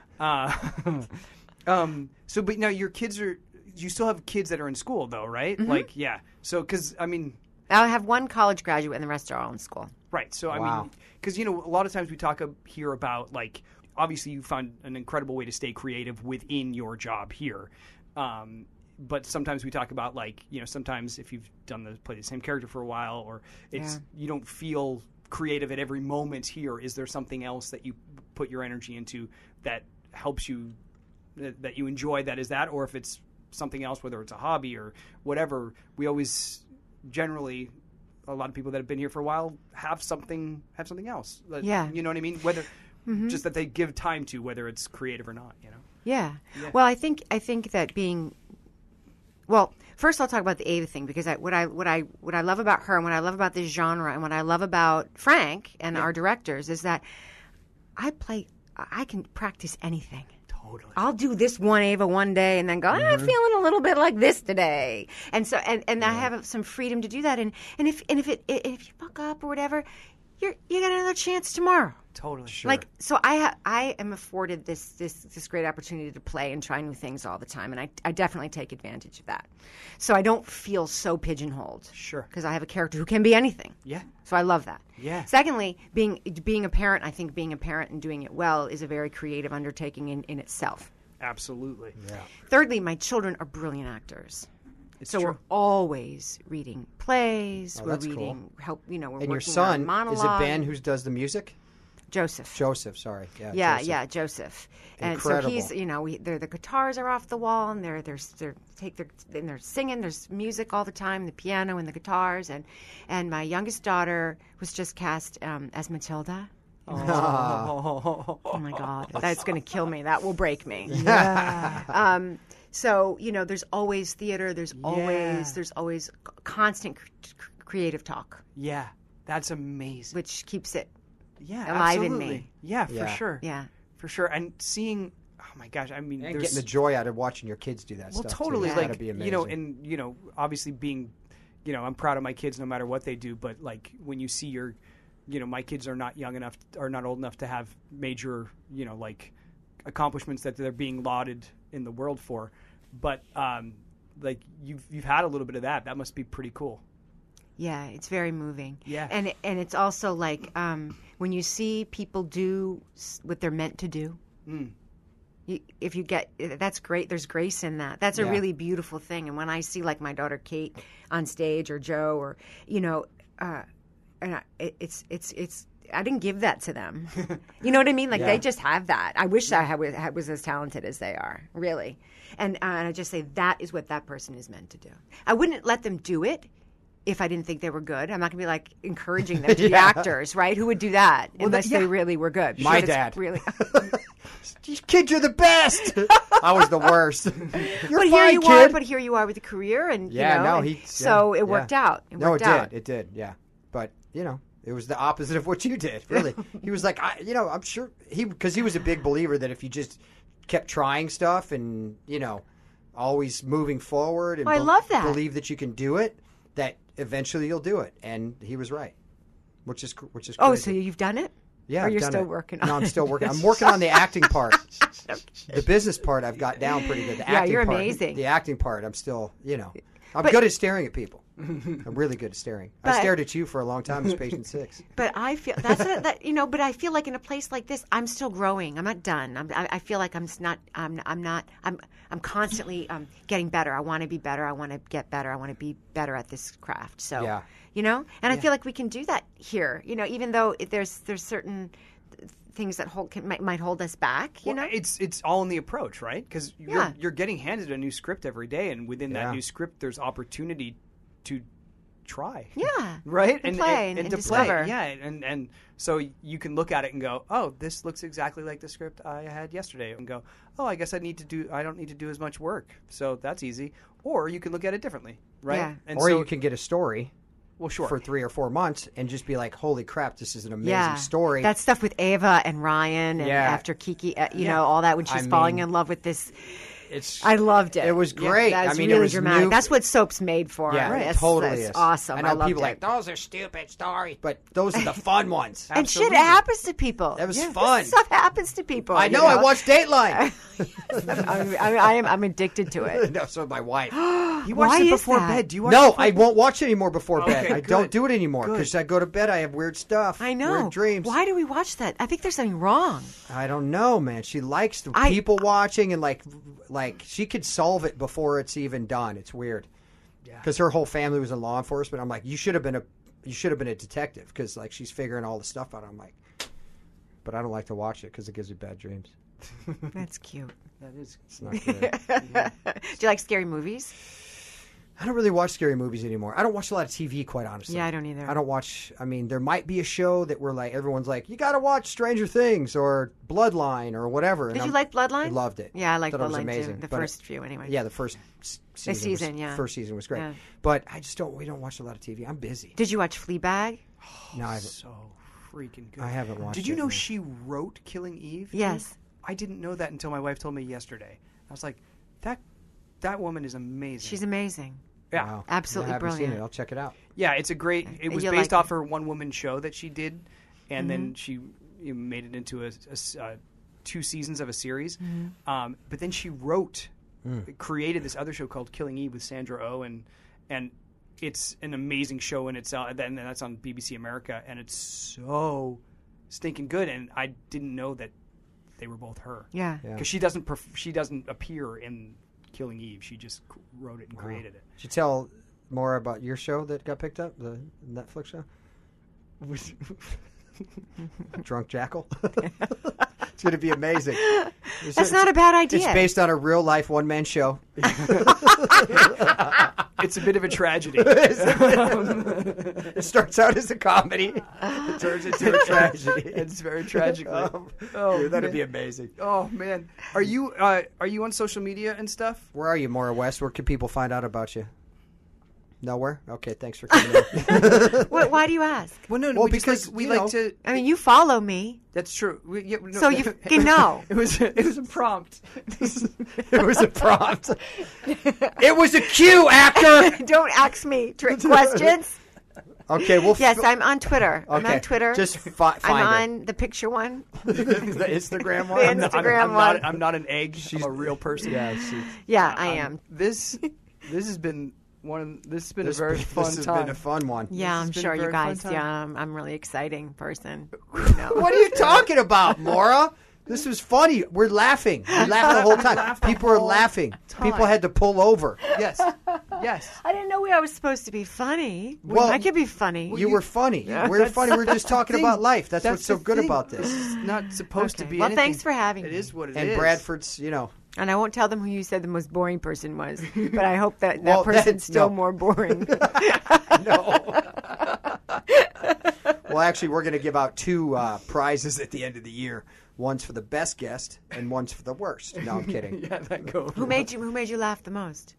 So, but now your kids you still have kids that are in school though, right? Mm-hmm. Like, yeah. So, because I mean, I have one college graduate, and the rest are all in school. right. So, I Wow. mean, because a lot of times we talk here about like, obviously you found an incredible way to stay creative within your job here. But sometimes we talk about like, sometimes if you've played the same character for a while, or you don't feel creative at every moment here. Is there something else that you put your energy into that helps you, that you enjoy? That is that, or if it's something else, whether it's a hobby or whatever, we always generally, a lot of people that have been here for a while have something else. Yeah. You know what I mean? Whether just that they give time to, whether it's creative or not. Yeah. Well, I think that well, first I'll talk about the Ava thing, because what I love about her and what I love about this genre and what I love about Frank and our directors is that I can practice anything. Totally. I'll do this one Ava one day and then go, I'm feeling a little bit like this today. And so and I have some freedom to do that. And if you fuck up or whatever, you got another chance tomorrow. Totally. Sure. Like, so I am afforded this great opportunity to play and try new things all the time, and I definitely take advantage of that. So I don't feel so pigeonholed. Sure. Because I have a character who can be anything. Yeah. So I love that. Yeah. Secondly, being a parent, I think being a parent and doing it well is a very creative undertaking in itself. Absolutely. Yeah. Thirdly, my children are brilliant actors. So true. we're always reading plays. Oh, we're that's reading cool. we're And working your on son, monologue. is it Ben who does the music? Joseph. Joseph, sorry. Yeah, Joseph. Joseph. Incredible. And so he's, the guitars are off the wall, and they're singing. There's music all the time, the piano and the guitars, and my youngest daughter was just cast as Matilda. Oh my God, that's going to kill me. That will break me. So there's always theater. There's always constant creative talk, Yeah. That's amazing. which keeps it Yeah, alive in absolutely. me. Yeah, for Yeah. sure. Yeah. For sure. And seeing, oh my gosh, I mean, And there's getting the joy out of watching your kids do that well, stuff. totally. Too. It's gotta be amazing. And obviously being, I'm proud of my kids no matter what they do. But like when you see my kids are not young enough, are not old enough to have major, like accomplishments that they're being lauded in the world for. But like you've had a little bit of that. That must be pretty cool. Yeah, it's very moving. Yeah. And it's also like when you see people do what they're meant to do. That's great. There's grace in that. That's a Yeah. really beautiful thing. And when I see like my daughter Kate on stage, or Joe, or and it's I didn't give that to them. You know what I mean? Like Yeah. they just have that. I wish I was as talented as they are, really. And I just say that is what that person is meant to do. I wouldn't let them do it if I didn't think they were good. I'm not going to be like encouraging them to be Yeah. actors, right? Who would do that unless they really were good? My Because it's dad. really. These kids are the best. I was the worst. You're But here you are with a career, and Yeah, no, and he- so yeah, it worked out. It No, worked it out. did. It did. Yeah, but it was the opposite of what you did. Really, he was like, I'm sure because he was a big believer that if you just kept trying stuff and always moving forward and I love that. believe that you can do it, that eventually you'll do it, and he was right, which is crazy. Oh, so you've done it? Yeah, Or I've you're done still it. working on No, I'm it? still working. I'm working on the acting part. The business part I've got down pretty good. The Yeah, acting you're part, amazing. The acting part, I'm still, I'm good at staring at people. I'm really good at staring. I But- stared at you for a long time as patient 6. But I feel but I feel like in a place like this, I'm still growing. I'm not done. I feel like I'm constantly getting better. I want to be better. I want to get better. I want to be better at this craft. So, Yeah. and I feel like we can do that here. Even though there's certain things that might hold us back. Well, it's all in the approach, right? Because Yeah. you're getting handed a new script every day, and within that Yeah. new script, there's opportunity to try. Yeah. Right? And play and to discover. play. Yeah. And so you can look at it and go, oh, this looks exactly like the script I had yesterday, and go, oh, I guess I don't need to do as much work. So that's easy. Or you can look at it differently, right? Yeah. And Or so, you can get a story well, sure. for 3 or 4 months and just be like, holy crap, this is an amazing story. That stuff with Ava and Ryan and Yeah. after Kiki, all that when she's falling in love with this. I loved it. It was great. That's I mean, really it was dramatic. new. That's what soap's made for. Yeah, Right. it totally That's is. awesome. I know loved people it. like, those are stupid stories, but those are the fun ones. And shit Absolutely. happens to people. That was This fun. stuff happens to people. I know, I watched Dateline. I'm addicted to it. No, so my wife. You watched Why it is before that? bed. Do you watch it No, before I won't watch it anymore before bed. Okay, I don't good. do it anymore Good. because I go to bed, I have weird stuff. I know. Weird dreams. Why do we watch that? I think there's something wrong. I don't know, man. She likes the I- people watching and like she could solve it before it's even done. It's weird. Yeah. Because her whole family was in law enforcement. I'm like, you should have been a detective because like she's figuring all the stuff out. I'm like, but I don't like to watch it because it gives me bad dreams. That's cute. That is. It's not good. Do you like scary movies? I don't really watch scary movies anymore. I don't watch a lot of TV, quite honestly. Yeah, I don't either. I don't watch. I mean, there might be a show that we're like, everyone's like, you got to watch Stranger Things or Bloodline or whatever. Did you like Bloodline? I loved it. Yeah, I liked Thought it was Bloodline amazing. too. The But first few, anyway. Yeah, the first season. First season was great. Yeah. But I just don't. We don't watch a lot of TV. I'm busy. Did you watch Fleabag? No, I haven't. So freaking good. I haven't watched Did you it, know no. she wrote Killing Eve? too? Yes. I didn't know that until my wife told me yesterday. I was like, that woman is amazing. She's amazing. yeah. Wow. Absolutely I haven't brilliant. seen it. I'll check it out. Yeah, it's a great. It was You'll based like off it. her one-woman show that she did, and then she made it into a 2 seasons of a series. But then she created this other show called Killing Eve with Sandra Oh, and it's an amazing show in itself. And then that's on BBC America, and it's so stinking good. And I didn't know that they were both her. Yeah. Because she doesn't appear in Killing Eve. She just wrote it and created it. Did you tell more about your show that got picked up, the Netflix show? Drunk Jackal. It's going to be amazing. That's not a bad idea. It's based on a real life one man show. It's a bit of a tragedy. It starts out as a comedy. It turns into a tragedy. It's very tragic. Dude, that'd be amazing. Oh man, are you on social media and stuff? Where are you, Maura West? Where can people find out about you? Nowhere? Okay, thanks for coming in. Why do you ask? Well, no, Well, we just because, like, we you like know, to. I mean, you follow me. That's true. So you fucking know. It was a prompt. It was a prompt. It was a cue, actor. Don't ask me trick questions. Okay, well, Yes, I'm on Twitter. I'm okay. on Twitter. Just find I'm her. on the picture one. the Instagram The one. Instagram one. I'm not an egg. I'm a real person. Yeah, Yeah, I am. This has been This has been a very fun This has time. been a fun one. Yeah, I'm been a sure you very fun guys. time. Yeah, I'm a really exciting person. What are you talking about, Maura? This was funny. We're laughing. We laughed the whole time. People are laughing. People had to pull over. Yes. Yes. I didn't know I was supposed to be funny. Well, I could be funny. You were funny. We're funny. We're just talking about life. That's what's so the good thing. about this. It's not supposed to Okay. be Well, anything. thanks for having It me. is what it is. And Bradford's, you know. And I won't tell them who you said the most boring person was, but I hope that Well, person's still no. more boring. No. Well, actually, we're going to give out 2 prizes at the end of the year. One's for the best guest, and one's for the worst. No, I'm kidding. Yeah, that goes. Who made you laugh the most?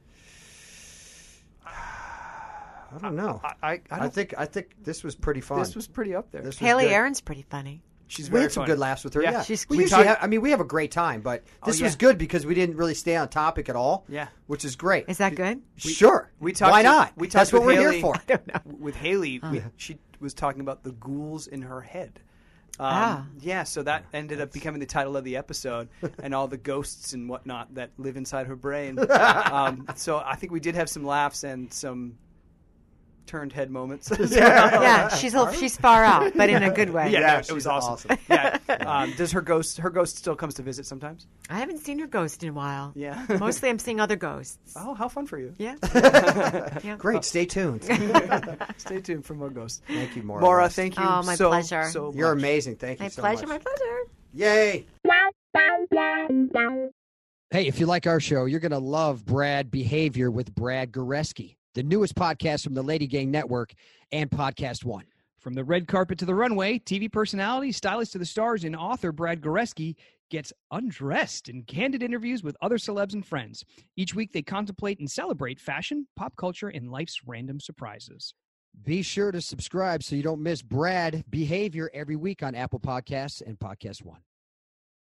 I don't know. I I think this was pretty fun. This was pretty up there. This was Haley good. Aaron's pretty funny. She's We very had some funny. good laughs with her. Yeah, She's we cute. usually have, we have a great time, but this yeah. was good because we didn't really stay on topic at all. Yeah. which is great. Is that good? Sure. We talked Why to- not? we talked That's what with we're Haley- here for. I don't know. With Haley, she was talking about the ghouls in her head. Ah. Yeah, so that ended up becoming the title of the episode, and all the ghosts and whatnot that live inside her brain. So I think we did have some laughs and some turned head moments. Yeah, she's far out, but in a good way. Yeah, it she's was awesome. Yeah. Does her ghost still comes to visit sometimes? I haven't seen her ghost in a while. Yeah. Mostly I'm seeing other ghosts. Oh, how fun for you. Yeah. Yeah. Great. Stay tuned. Stay tuned for more ghosts. Thank you, Maura. Maura, West. thank you Oh, my so, pleasure. so You're much. amazing. Thank you My so pleasure, much. my pleasure. Yay. Hey, if you like our show, you're going to love Brad Behavior with Brad Goreski, the newest podcast from the Lady Gang Network and Podcast One. From the red carpet to the runway, TV personality, stylist to the stars, and author Brad Goreski gets undressed in candid interviews with other celebs and friends. Each week, they contemplate and celebrate fashion, pop culture, and life's random surprises. Be sure to subscribe so you don't miss Brad Behavior every week on Apple Podcasts and Podcast One.